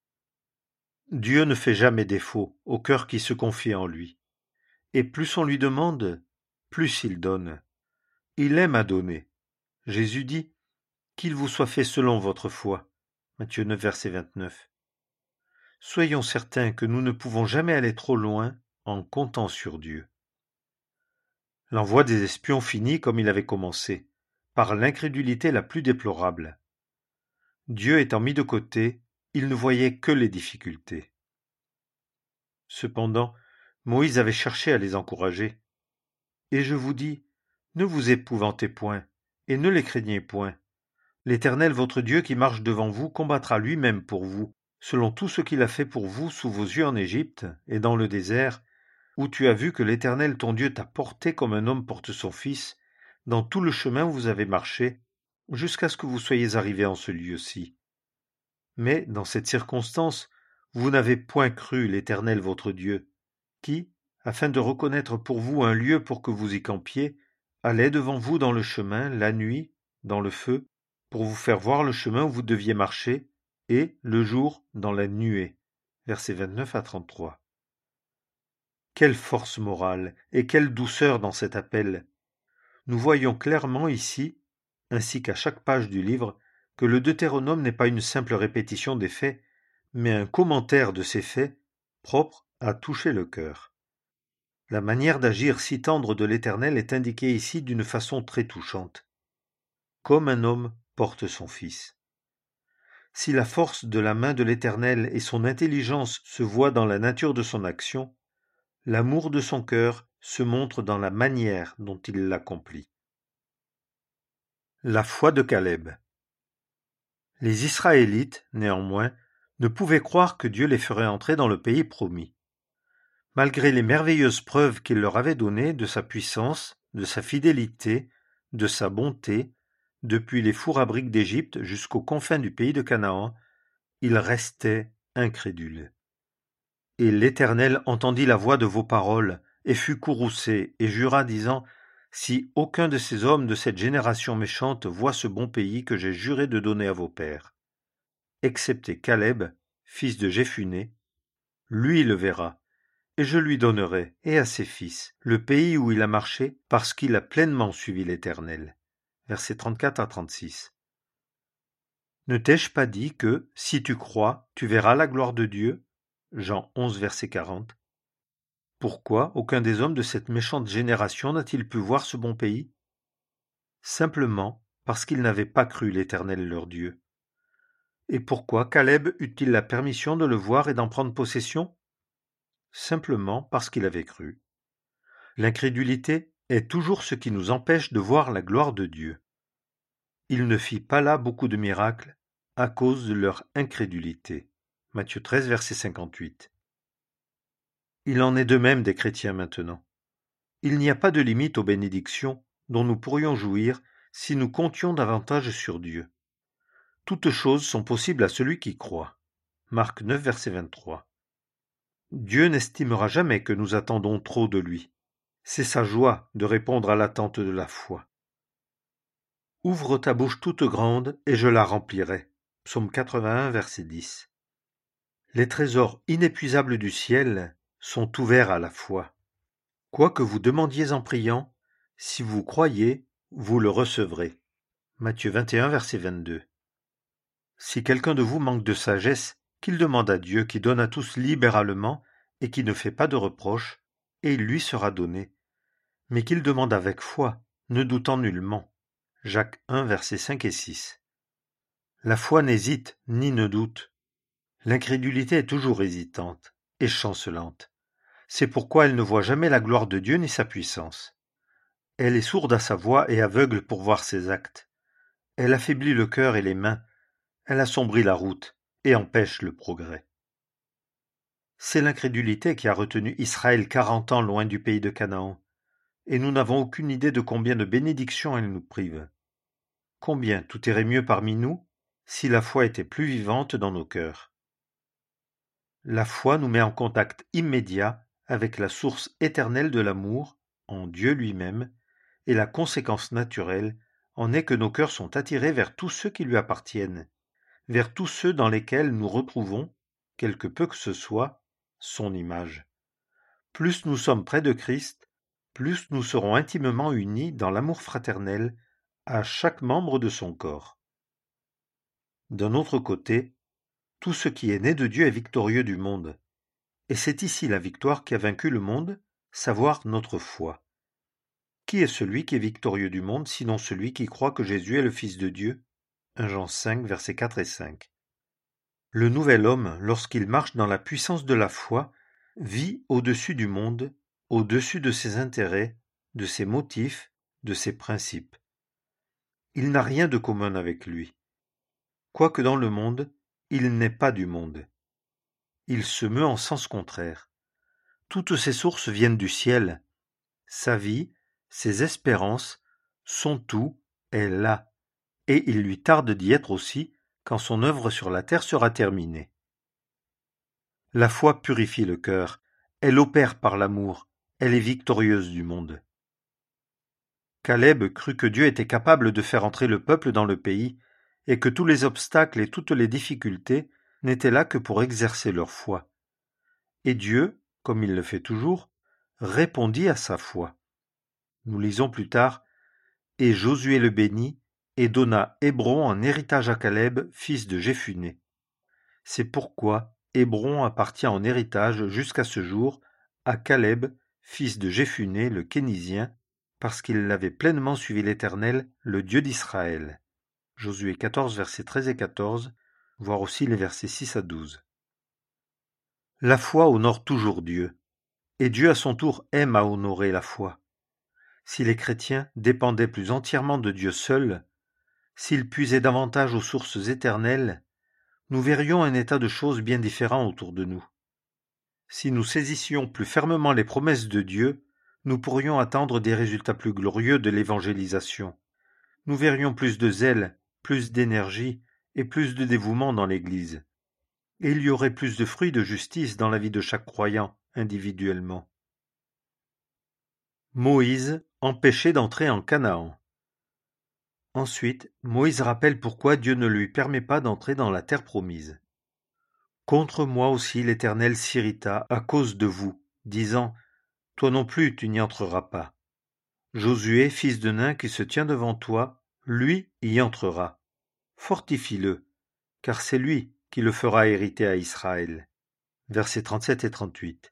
Dieu ne fait jamais défaut au cœur qui se confie en lui. Et plus on lui demande, plus il donne. Il aime à donner. Jésus dit « Qu'il vous soit fait selon votre foi » Matthieu 9, verset 29. Soyons certains que nous ne pouvons jamais aller trop loin en comptant sur Dieu. L'envoi des espions finit comme il avait commencé, par l'incrédulité la plus déplorable. Dieu étant mis de côté, il ne voyait que les difficultés. Cependant, Moïse avait cherché à les encourager. Et je vous dis, ne vous épouvantez point, et ne les craignez point. L'Éternel votre Dieu qui marche devant vous combattra lui-même pour vous, selon tout ce qu'il a fait pour vous sous vos yeux en Égypte et dans le désert, où tu as vu que l'Éternel ton Dieu t'a porté comme un homme porte son fils, dans tout le chemin où vous avez marché, jusqu'à ce que vous soyez arrivés en ce lieu-ci. Mais, dans cette circonstance, vous n'avez point cru l'Éternel votre Dieu, qui, afin de reconnaître pour vous un lieu pour que vous y campiez, allait devant vous dans le chemin, la nuit, dans le feu, pour vous faire voir le chemin où vous deviez marcher, et, le jour, dans la nuée. Versets 29 à 33. Quelle force morale et quelle douceur dans cet appel! Nous voyons clairement ici, ainsi qu'à chaque page du livre, que le Deutéronome n'est pas une simple répétition des faits, mais un commentaire de ces faits, propre à toucher le cœur. La manière d'agir si tendre de l'Éternel est indiquée ici d'une façon très touchante. Comme un homme porte son fils. Si la force de la main de l'Éternel et son intelligence se voient dans la nature de son action, l'amour de son cœur se montre dans la manière dont il l'accomplit. La foi de Caleb. Les Israélites, néanmoins, ne pouvaient croire que Dieu les ferait entrer dans le pays promis. Malgré les merveilleuses preuves qu'il leur avait données de sa puissance, de sa fidélité, de sa bonté, depuis les fours à briques d'Égypte jusqu'aux confins du pays de Canaan, ils restaient incrédules. Et l'Éternel entendit la voix de vos paroles, et fut courroucé, et jura, disant, « Si aucun de ces hommes de cette génération méchante voit ce bon pays que j'ai juré de donner à vos pères, excepté Caleb, fils de Jéphuné, lui le verra, et je lui donnerai, et à ses fils, le pays où il a marché, parce qu'il a pleinement suivi l'Éternel. » Versets 34 à 36. Ne t'ai-je pas dit que, si tu crois, tu verras la gloire de Dieu? Jean 11, verset 40. Pourquoi aucun des hommes de cette méchante génération n'a-t-il pu voir ce bon pays? Simplement parce qu'ils n'avaient pas cru l'Éternel leur Dieu. Et pourquoi Caleb eut-il la permission de le voir et d'en prendre possession? Simplement parce qu'il avait cru. L'incrédulité est toujours ce qui nous empêche de voir la gloire de Dieu. Il ne fit pas là beaucoup de miracles à cause de leur incrédulité. Matthieu 13, verset 58. Il en est de même des chrétiens maintenant. Il n'y a pas de limite aux bénédictions dont nous pourrions jouir si nous comptions davantage sur Dieu. Toutes choses sont possibles à celui qui croit. Marc 9, verset 23. Dieu n'estimera jamais que nous attendons trop de lui. C'est sa joie de répondre à l'attente de la foi. Ouvre ta bouche toute grande et je la remplirai. Psaume 81, verset 10. Les trésors inépuisables du ciel sont ouverts à la foi. Quoi que vous demandiez en priant, si vous croyez, vous le recevrez. Matthieu 21, verset 22. Si quelqu'un de vous manque de sagesse, qu'il demande à Dieu qui donne à tous libéralement et qui ne fait pas de reproches, et il lui sera donné. Mais qu'il demande avec foi, ne doutant nullement. Jacques 1, versets 5 et 6. La foi n'hésite ni ne doute. L'incrédulité est toujours hésitante et chancelante. C'est pourquoi elle ne voit jamais la gloire de Dieu ni sa puissance. Elle est sourde à sa voix et aveugle pour voir ses actes. Elle affaiblit le cœur et les mains. Elle assombrit la route et empêche le progrès. C'est l'incrédulité qui a retenu Israël 40 ans loin du pays de Canaan, et nous n'avons aucune idée de combien de bénédictions elle nous prive. Combien tout irait mieux parmi nous si la foi était plus vivante dans nos cœurs. La foi nous met en contact immédiat avec la source éternelle de l'amour, en Dieu lui-même, et la conséquence naturelle en est que nos cœurs sont attirés vers tous ceux qui lui appartiennent, vers tous ceux dans lesquels nous retrouvons, quelque peu que ce soit, son image. Plus nous sommes près de Christ, plus nous serons intimement unis dans l'amour fraternel à chaque membre de son corps. D'un autre côté, tout ce qui est né de Dieu est victorieux du monde, Et c'est ici la victoire qui a vaincu le monde, savoir notre foi. Qui est celui qui est victorieux du monde, sinon celui qui croit que Jésus est le Fils de Dieu? 1 Jean 5, versets 4 et 5. Le nouvel homme, lorsqu'il marche dans la puissance de la foi, vit au-dessus du monde, au-dessus de ses intérêts, de ses motifs, de ses principes. Il n'a rien de commun avec lui. Quoique dans le monde, il n'est pas du monde. Il se meut en sens contraire. Toutes ses sources viennent du ciel. Sa vie, ses espérances, son tout est là, et il lui tarde d'y être aussi quand son œuvre sur la terre sera terminée. La foi purifie le cœur, elle opère par l'amour, elle est victorieuse du monde. Caleb crut que Dieu était capable de faire entrer le peuple dans le pays, et que tous les obstacles et toutes les difficultés n'étaient là que pour exercer leur foi. Et Dieu, comme il le fait toujours, répondit à sa foi. Nous lisons plus tard « Et Josué le bénit, et donna Hébron en héritage à Caleb, fils de Jéphuné. » C'est pourquoi Hébron appartient en héritage jusqu'à ce jour à Caleb, fils de Jéphuné le Kénizien, parce qu'il avait pleinement suivi l'Éternel, le Dieu d'Israël. Josué 14, versets 13 et 14, voire aussi les versets 6 à 12. La foi honore toujours Dieu, et Dieu à son tour aime à honorer la foi. Si les chrétiens dépendaient plus entièrement de Dieu seul, s'ils puisaient davantage aux sources éternelles, nous verrions un état de choses bien différent autour de nous. Si nous saisissions plus fermement les promesses de Dieu, nous pourrions attendre des résultats plus glorieux de l'évangélisation. Nous verrions plus de zèle, plus d'énergie et plus de dévouement dans l'Église. Et il y aurait plus de fruits de justice dans la vie de chaque croyant, individuellement. Moïse, empêché d'entrer en Canaan. Ensuite, Moïse rappelle pourquoi Dieu ne lui permet pas d'entrer dans la terre promise. Contre moi aussi l'Éternel s'irrita à cause de vous, disant « Toi non plus tu n'y entreras pas. Josué, fils de Nun, qui se tient devant toi, lui y entrera. Fortifie-le, car c'est lui qui le fera hériter à Israël. » Versets 37 et 38.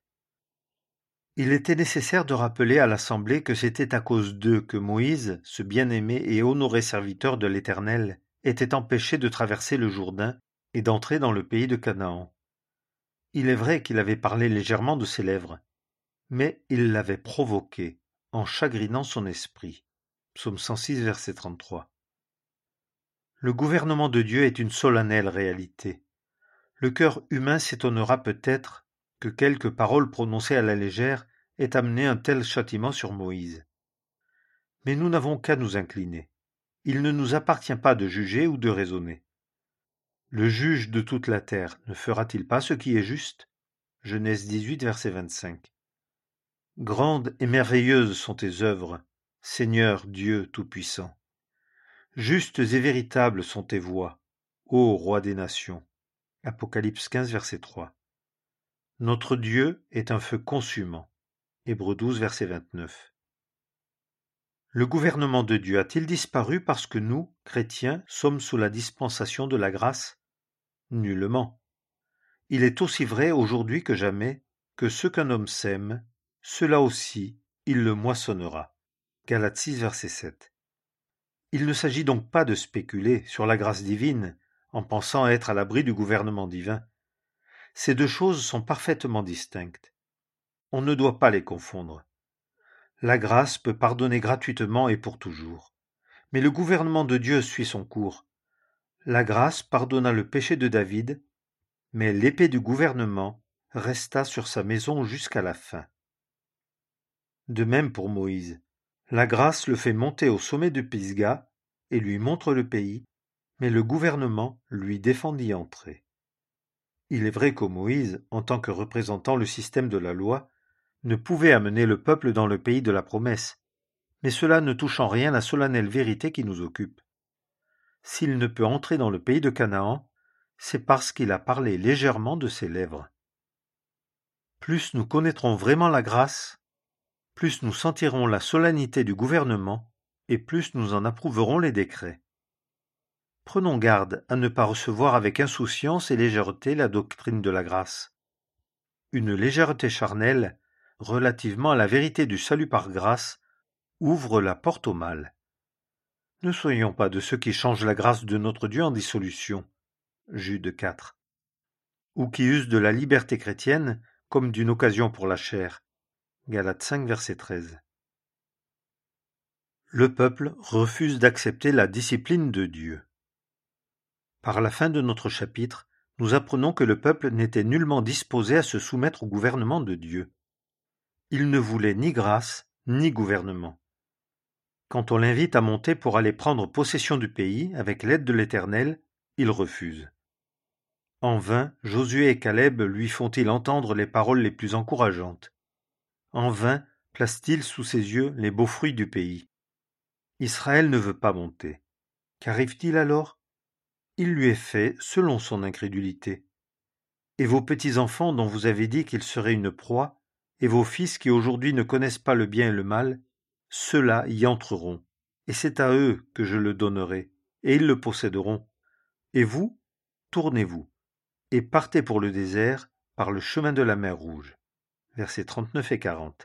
Il était nécessaire de rappeler à l'Assemblée que c'était à cause d'eux que Moïse, ce bien-aimé et honoré serviteur de l'Éternel, était empêché de traverser le Jourdain et d'entrer dans le pays de Canaan. Il est vrai qu'il avait parlé légèrement de ses lèvres, mais il l'avait provoqué en chagrinant son esprit. Psaume 106, verset 33. Le gouvernement de Dieu est une solennelle réalité. Le cœur humain s'étonnera peut-être que quelques paroles prononcées à la légère aient amené un tel châtiment sur Moïse. Mais nous n'avons qu'à nous incliner. Il ne nous appartient pas de juger ou de raisonner. Le juge de toute la terre ne fera-t-il pas ce qui est juste? Genèse 18, verset 25. Grandes et merveilleuses sont tes œuvres, Seigneur Dieu Tout-Puissant. Justes et véritables sont tes voies, ô Roi des nations. Apocalypse 15, verset 3. Notre Dieu est un feu consumant. Hébreux 12, verset 29. Le gouvernement de Dieu a-t-il disparu parce que nous, chrétiens, sommes sous la dispensation de la grâce? Nullement. Il est aussi vrai aujourd'hui que jamais que ce qu'un homme sème, cela aussi, il le moissonnera. Galates 6, verset 7. Il ne s'agit donc pas de spéculer sur la grâce divine en pensant être à l'abri du gouvernement divin. Ces deux choses sont parfaitement distinctes. On ne doit pas les confondre. La grâce peut pardonner gratuitement et pour toujours. Mais le gouvernement de Dieu suit son cours. La grâce pardonna le péché de David, mais l'épée du gouvernement resta sur sa maison jusqu'à la fin. De même pour Moïse. La grâce le fait monter au sommet de Pisga et lui montre le pays, mais le gouvernement lui défend d'y entrer. Il est vrai que Moïse, en tant que représentant le système de la loi, ne pouvait amener le peuple dans le pays de la promesse, mais cela ne touche en rien la solennelle vérité qui nous occupe. S'il ne peut entrer dans le pays de Canaan, c'est parce qu'il a parlé légèrement de ses lèvres. Plus nous connaîtrons vraiment la grâce, plus nous sentirons la solennité du gouvernement, et plus nous en approuverons les décrets. Prenons garde à ne pas recevoir avec insouciance et légèreté la doctrine de la grâce. Une légèreté charnelle, relativement à la vérité du salut par grâce, ouvre la porte au mal. Ne soyons pas de ceux qui changent la grâce de notre Dieu en dissolution. Jude 4. Ou qui usent de la liberté chrétienne comme d'une occasion pour la chair. Galates 5, verset 13. Le peuple refuse d'accepter la discipline de Dieu. Par la fin de notre chapitre, nous apprenons que le peuple n'était nullement disposé à se soumettre au gouvernement de Dieu. Il ne voulait ni grâce, ni gouvernement. Quand on l'invite à monter pour aller prendre possession du pays avec l'aide de l'Éternel, il refuse. En vain, Josué et Caleb lui font-ils entendre les paroles les plus encourageantes. En vain, place-t-il sous ses yeux les beaux fruits du pays. Israël ne veut pas monter. Qu'arrive-t-il alors ? Il lui est fait selon son incrédulité. Et vos petits-enfants dont vous avez dit qu'ils seraient une proie, et vos fils qui aujourd'hui ne connaissent pas le bien et le mal, ceux-là y entreront, et c'est à eux que je le donnerai, et ils le posséderont. Et vous, tournez-vous, et partez pour le désert par le chemin de la mer Rouge. Versets 39 et 40.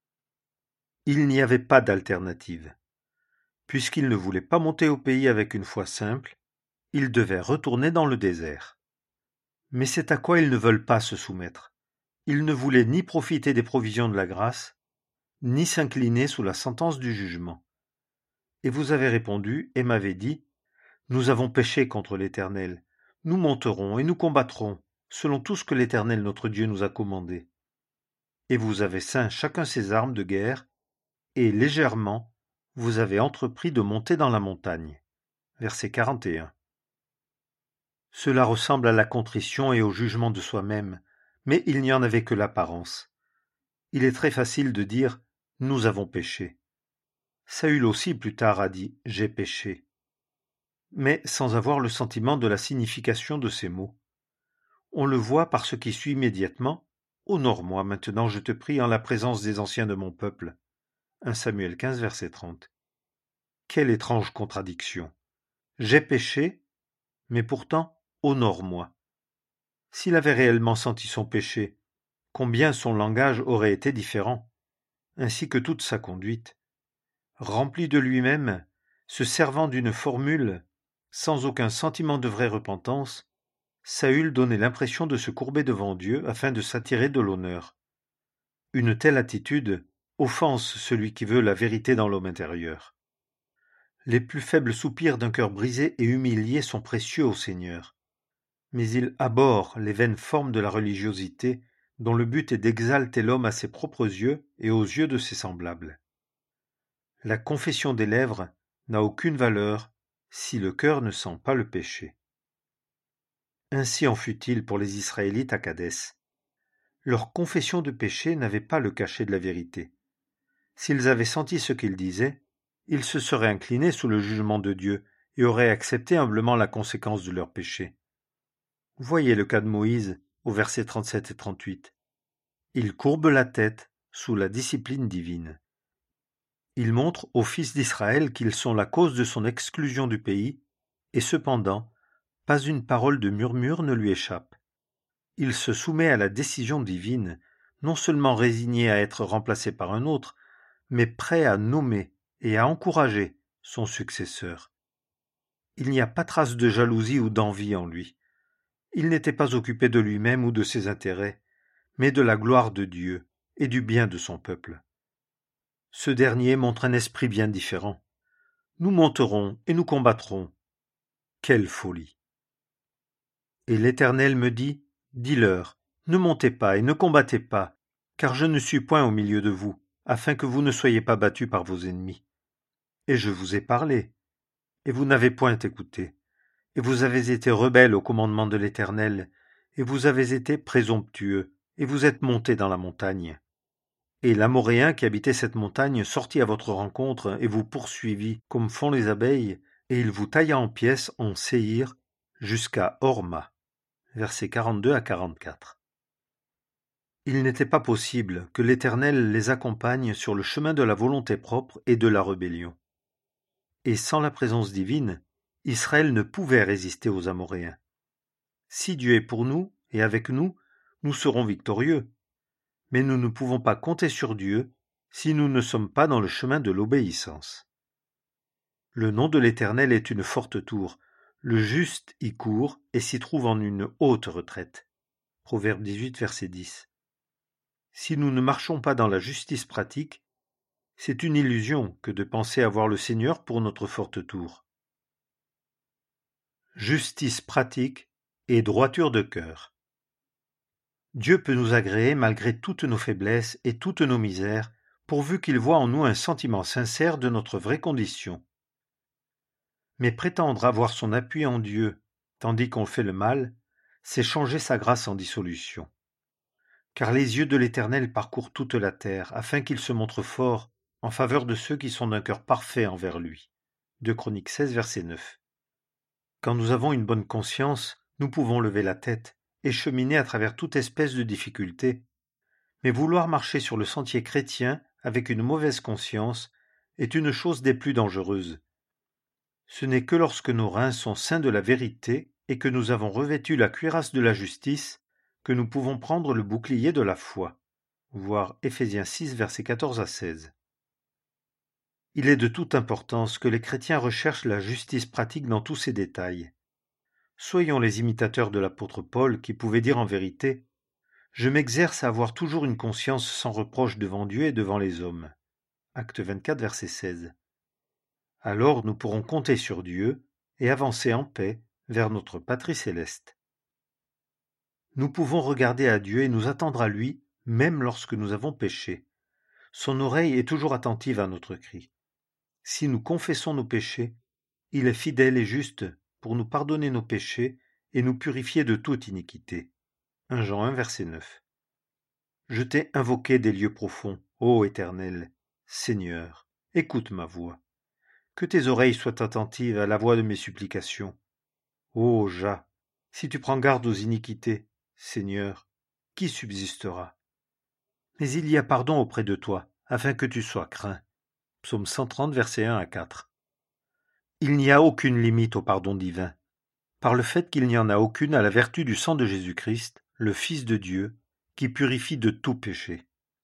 Il n'y avait pas d'alternative. Puisqu'ils ne voulaient pas monter au pays avec une foi simple, ils devaient retourner dans le désert. Mais c'est à quoi ils ne veulent pas se soumettre. Ils ne voulaient ni profiter des provisions de la grâce, ni s'incliner sous la sentence du jugement. Et vous avez répondu et m'avez dit, « Nous avons péché contre l'Éternel. Nous monterons et nous combattrons, selon tout ce que l'Éternel notre Dieu nous a commandé. » Et vous avez ceint chacun ses armes de guerre, et légèrement, vous avez entrepris de monter dans la montagne. Verset 41. Cela ressemble à la contrition et au jugement de soi-même, mais il n'y en avait que l'apparence. Il est très facile de dire « nous avons péché ». Saül aussi plus tard a dit « j'ai péché », mais sans avoir le sentiment de la signification de ces mots. On le voit par ce qui suit immédiatement « Honore-moi maintenant, je te prie, en la présence des anciens de mon peuple ». 1 Samuel 15, verset 30. Quelle étrange contradiction. J'ai péché, mais pourtant, honore-moi. S'il avait réellement senti son péché, combien son langage aurait été différent, ainsi que toute sa conduite. Rempli de lui-même, se servant d'une formule, sans aucun sentiment de vraie repentance, Saül donnait l'impression de se courber devant Dieu afin de s'attirer de l'honneur. Une telle attitude offense celui qui veut la vérité dans l'homme intérieur. Les plus faibles soupirs d'un cœur brisé et humilié sont précieux au Seigneur. Mais il abhorre les vaines formes de la religiosité dont le but est d'exalter l'homme à ses propres yeux et aux yeux de ses semblables. La confession des lèvres n'a aucune valeur si le cœur ne sent pas le péché. Ainsi en fut-il pour les Israélites à Kadès. Leur confession de péché n'avait pas le cachet de la vérité. S'ils avaient senti ce qu'ils disaient, ils se seraient inclinés sous le jugement de Dieu et auraient accepté humblement la conséquence de leur péché. Voyez le cas de Moïse au verset 37 et 38. Il courbe la tête sous la discipline divine. Il montre aux fils d'Israël qu'ils sont la cause de son exclusion du pays, et cependant, pas une parole de murmure ne lui échappe. Il se soumet à la décision divine, non seulement résigné à être remplacé par un autre, mais prêt à nommer et à encourager son successeur. Il n'y a pas trace de jalousie ou d'envie en lui. Il n'était pas occupé de lui-même ou de ses intérêts, mais de la gloire de Dieu et du bien de son peuple. Ce dernier montre un esprit bien différent. Nous monterons et nous combattrons. Quelle folie! Et l'Éternel me dit, dis-leur, ne montez pas et ne combattez pas, car je ne suis point au milieu de vous, afin que vous ne soyez pas battus par vos ennemis. Et je vous ai parlé, et vous n'avez point écouté, et vous avez été rebelles au commandement de l'Éternel, et vous avez été présomptueux, et vous êtes montés dans la montagne. Et l'Amoréen qui habitait cette montagne sortit à votre rencontre et vous poursuivit comme font les abeilles, et il vous tailla en pièces en Séhir jusqu'à Horma. Versets 42 à 44. Il n'était pas possible que l'Éternel les accompagne sur le chemin de la volonté propre et de la rébellion. Et sans la présence divine, Israël ne pouvait résister aux Amoréens. Si Dieu est pour nous et avec nous, nous serons victorieux. Mais nous ne pouvons pas compter sur Dieu si nous ne sommes pas dans le chemin de l'obéissance. Le nom de l'Éternel est une forte tour. Le juste y court et s'y trouve en une haute retraite. Proverbe 18, verset 10. Si nous ne marchons pas dans la justice pratique, c'est une illusion que de penser avoir le Seigneur pour notre forte tour. Justice pratique et droiture de cœur. Dieu peut nous agréer malgré toutes nos faiblesses et toutes nos misères, pourvu qu'il voie en nous un sentiment sincère de notre vraie condition. Mais prétendre avoir son appui en Dieu, tandis qu'on fait le mal, c'est changer sa grâce en dissolution. Car les yeux de l'Éternel parcourent toute la terre, afin qu'il se montre fort en faveur de ceux qui sont d'un cœur parfait envers lui. 2 Chroniques 16, verset 9. Quand nous avons une bonne conscience, nous pouvons lever la tête et cheminer à travers toute espèce de difficulté. Mais vouloir marcher sur le sentier chrétien avec une mauvaise conscience est une chose des plus dangereuses. Ce n'est que lorsque nos reins sont ceints de la vérité et que nous avons revêtu la cuirasse de la justice que nous pouvons prendre le bouclier de la foi. Voir Éphésiens 6, versets 14 à 16. Il est de toute importance que les chrétiens recherchent la justice pratique dans tous ses détails. Soyons les imitateurs de l'apôtre Paul qui pouvait dire en vérité « Je m'exerce à avoir toujours une conscience sans reproche devant Dieu et devant les hommes ». Acte 24, verset 16. Alors nous pourrons compter sur Dieu et avancer en paix vers notre patrie céleste. Nous pouvons regarder à Dieu et nous attendre à lui même lorsque nous avons péché. Son oreille est toujours attentive à notre cri. Si nous confessons nos péchés, il est fidèle et juste pour nous pardonner nos péchés et nous purifier de toute iniquité. 1 Jean 1, verset 9. Je t'ai invoqué des lieux profonds, ô Éternel, Seigneur, écoute ma voix. Que tes oreilles soient attentives à la voix de mes supplications. Ô Jah, si tu prends garde aux iniquités, Seigneur, qui subsistera? Mais il y a pardon auprès de toi, afin que tu sois craint. Psaume 130, versets 1 à 4. Il n'y a aucune limite au pardon divin. Par le fait qu'il n'y en a aucune à la vertu du sang de Jésus-Christ, le Fils de Dieu, qui purifie de tout péché.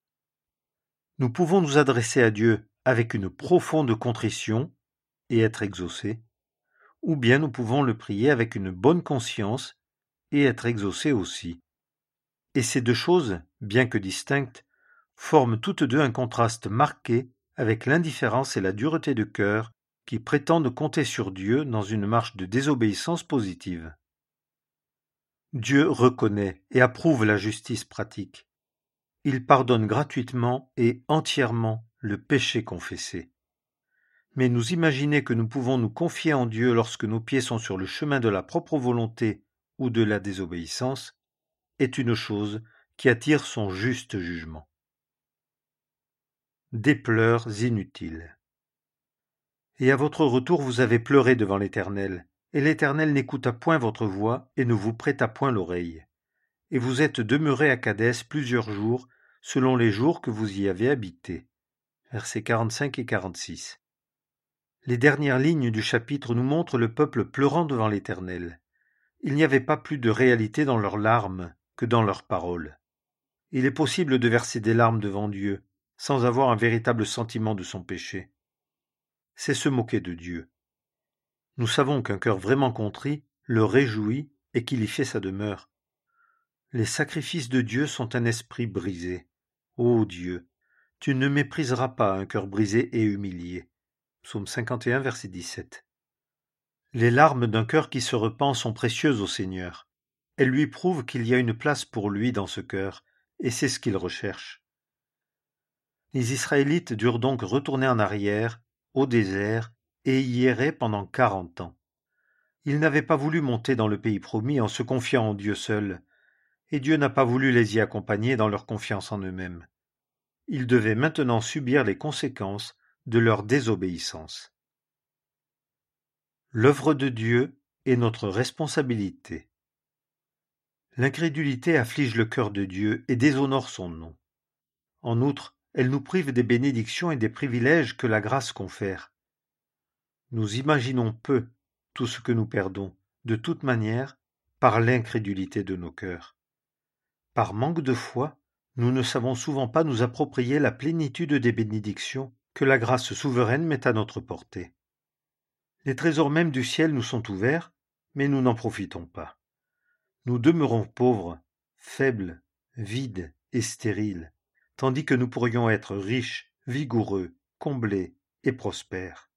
Nous pouvons nous adresser à Dieu avec une profonde contrition et être exaucés, ou bien nous pouvons le prier avec une bonne conscience et être exaucés aussi. Et ces deux choses, bien que distinctes, forment toutes deux un contraste marqué avec l'indifférence et la dureté de cœur qui prétendent compter sur Dieu dans une marche de désobéissance positive. Dieu reconnaît et approuve la justice pratique. Il pardonne gratuitement et entièrement le péché confessé. Mais nous imaginer que nous pouvons nous confier en Dieu lorsque nos pieds sont sur le chemin de la propre volonté ou de la désobéissance est une chose qui attire son juste jugement. Des pleurs inutiles. Et à votre retour vous avez pleuré devant l'Éternel, et l'Éternel n'écouta point votre voix et ne vous prêta point l'oreille. Et vous êtes demeurés à Kadès plusieurs jours, selon les jours que vous y avez habité. Versets 45 et 46. Les dernières lignes du chapitre nous montrent le peuple pleurant devant l'Éternel. Il n'y avait pas plus de réalité dans leurs larmes que dans leurs paroles. Il est possible de verser des larmes devant Dieu, sans avoir un véritable sentiment de son péché. C'est se moquer de Dieu. Nous savons qu'un cœur vraiment contrit le réjouit et qu'il y fait sa demeure. Les sacrifices de Dieu sont un esprit brisé. Ô Dieu, tu ne mépriseras pas un cœur brisé et humilié. Psaume 51, verset 17. Les larmes d'un cœur qui se repent sont précieuses au Seigneur. Elles lui prouvent qu'il y a une place pour lui dans ce cœur, et c'est ce qu'il recherche. Les Israélites durent donc retourner en arrière, au désert, et y errer pendant 40 ans. Ils n'avaient pas voulu monter dans le pays promis en se confiant en Dieu seul, et Dieu n'a pas voulu les y accompagner dans leur confiance en eux-mêmes. Ils devaient maintenant subir les conséquences de leur désobéissance. L'œuvre de Dieu est notre responsabilité. L'incrédulité afflige le cœur de Dieu et déshonore son nom. En outre, elle nous prive des bénédictions et des privilèges que la grâce confère. Nous imaginons peu tout ce que nous perdons, de toute manière, par l'incrédulité de nos cœurs. Par manque de foi, nous ne savons souvent pas nous approprier la plénitude des bénédictions que la grâce souveraine met à notre portée. Les trésors mêmes du ciel nous sont ouverts, mais nous n'en profitons pas. Nous demeurons pauvres, faibles, vides et stériles, tandis que nous pourrions être riches, vigoureux, comblés et prospères.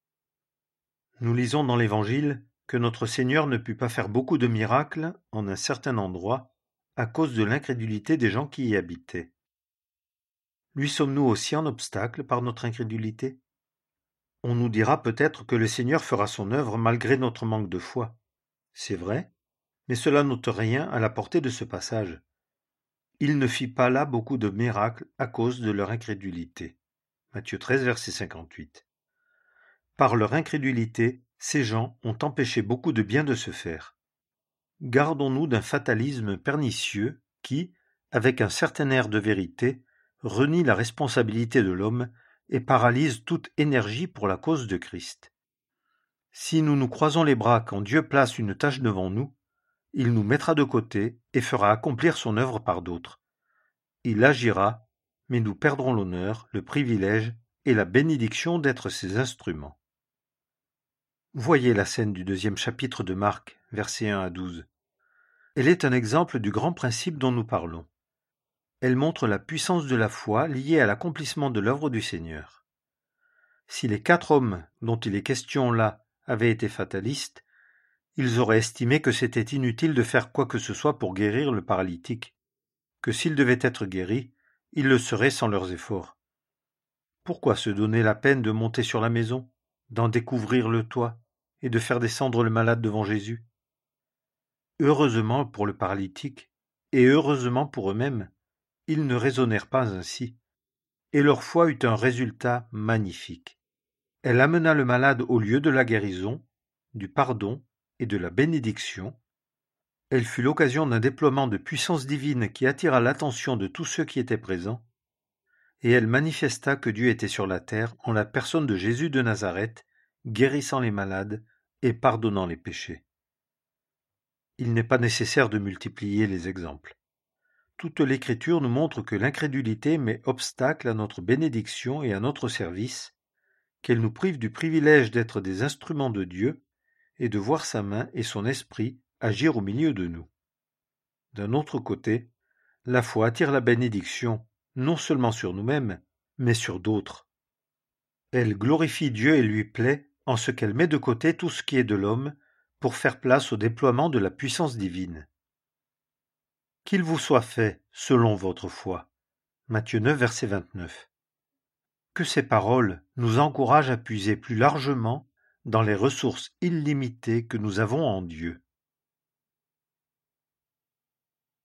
Nous lisons dans l'Évangile que notre Seigneur ne put pas faire beaucoup de miracles en un certain endroit à cause de l'incrédulité des gens qui y habitaient. Lui sommes-nous aussi en obstacle par notre incrédulité? On nous dira peut-être que le Seigneur fera son œuvre malgré notre manque de foi. C'est vrai, mais cela n'ôte rien à la portée de ce passage. Il ne fit pas là beaucoup de miracles à cause de leur incrédulité. Matthieu 13, verset 58. Par leur incrédulité, ces gens ont empêché beaucoup de bien de se faire. Gardons-nous d'un fatalisme pernicieux qui, avec un certain air de vérité, renie la responsabilité de l'homme et paralyse toute énergie pour la cause de Christ. Si nous nous croisons les bras quand Dieu place une tâche devant nous, il nous mettra de côté et fera accomplir son œuvre par d'autres. Il agira, mais nous perdrons l'honneur, le privilège et la bénédiction d'être ses instruments. Voyez la scène du 2e chapitre de Marc, versets 1 à 12. Elle est un exemple du grand principe dont nous parlons. Elle montre la puissance de la foi liée à l'accomplissement de l'œuvre du Seigneur. Si les 4 hommes dont il est question là avaient été fatalistes, ils auraient estimé que c'était inutile de faire quoi que ce soit pour guérir le paralytique, que s'il devait être guéri, il le serait sans leurs efforts. Pourquoi se donner la peine de monter sur la maison, d'en découvrir le toit et de faire descendre le malade devant Jésus? Heureusement pour le paralytique, et heureusement pour eux-mêmes, ils ne raisonnèrent pas ainsi, et leur foi eut un résultat magnifique. Elle amena le malade au lieu de la guérison, du pardon et de la bénédiction. Elle fut l'occasion d'un déploiement de puissance divine qui attira l'attention de tous ceux qui étaient présents, et elle manifesta que Dieu était sur la terre en la personne de Jésus de Nazareth, guérissant les malades et pardonnant les péchés. Il n'est pas nécessaire de multiplier les exemples. Toute l'Écriture nous montre que l'incrédulité met obstacle à notre bénédiction et à notre service, qu'elle nous prive du privilège d'être des instruments de Dieu et de voir sa main et son esprit agir au milieu de nous. D'un autre côté, la foi attire la bénédiction non seulement sur nous-mêmes, mais sur d'autres. Elle glorifie Dieu et lui plaît en ce qu'elle met de côté tout ce qui est de l'homme pour faire place au déploiement de la puissance divine. Qu'il vous soit fait selon votre foi. Matthieu 9, verset 29. Que ces paroles nous encouragent à puiser plus largement dans les ressources illimitées que nous avons en Dieu.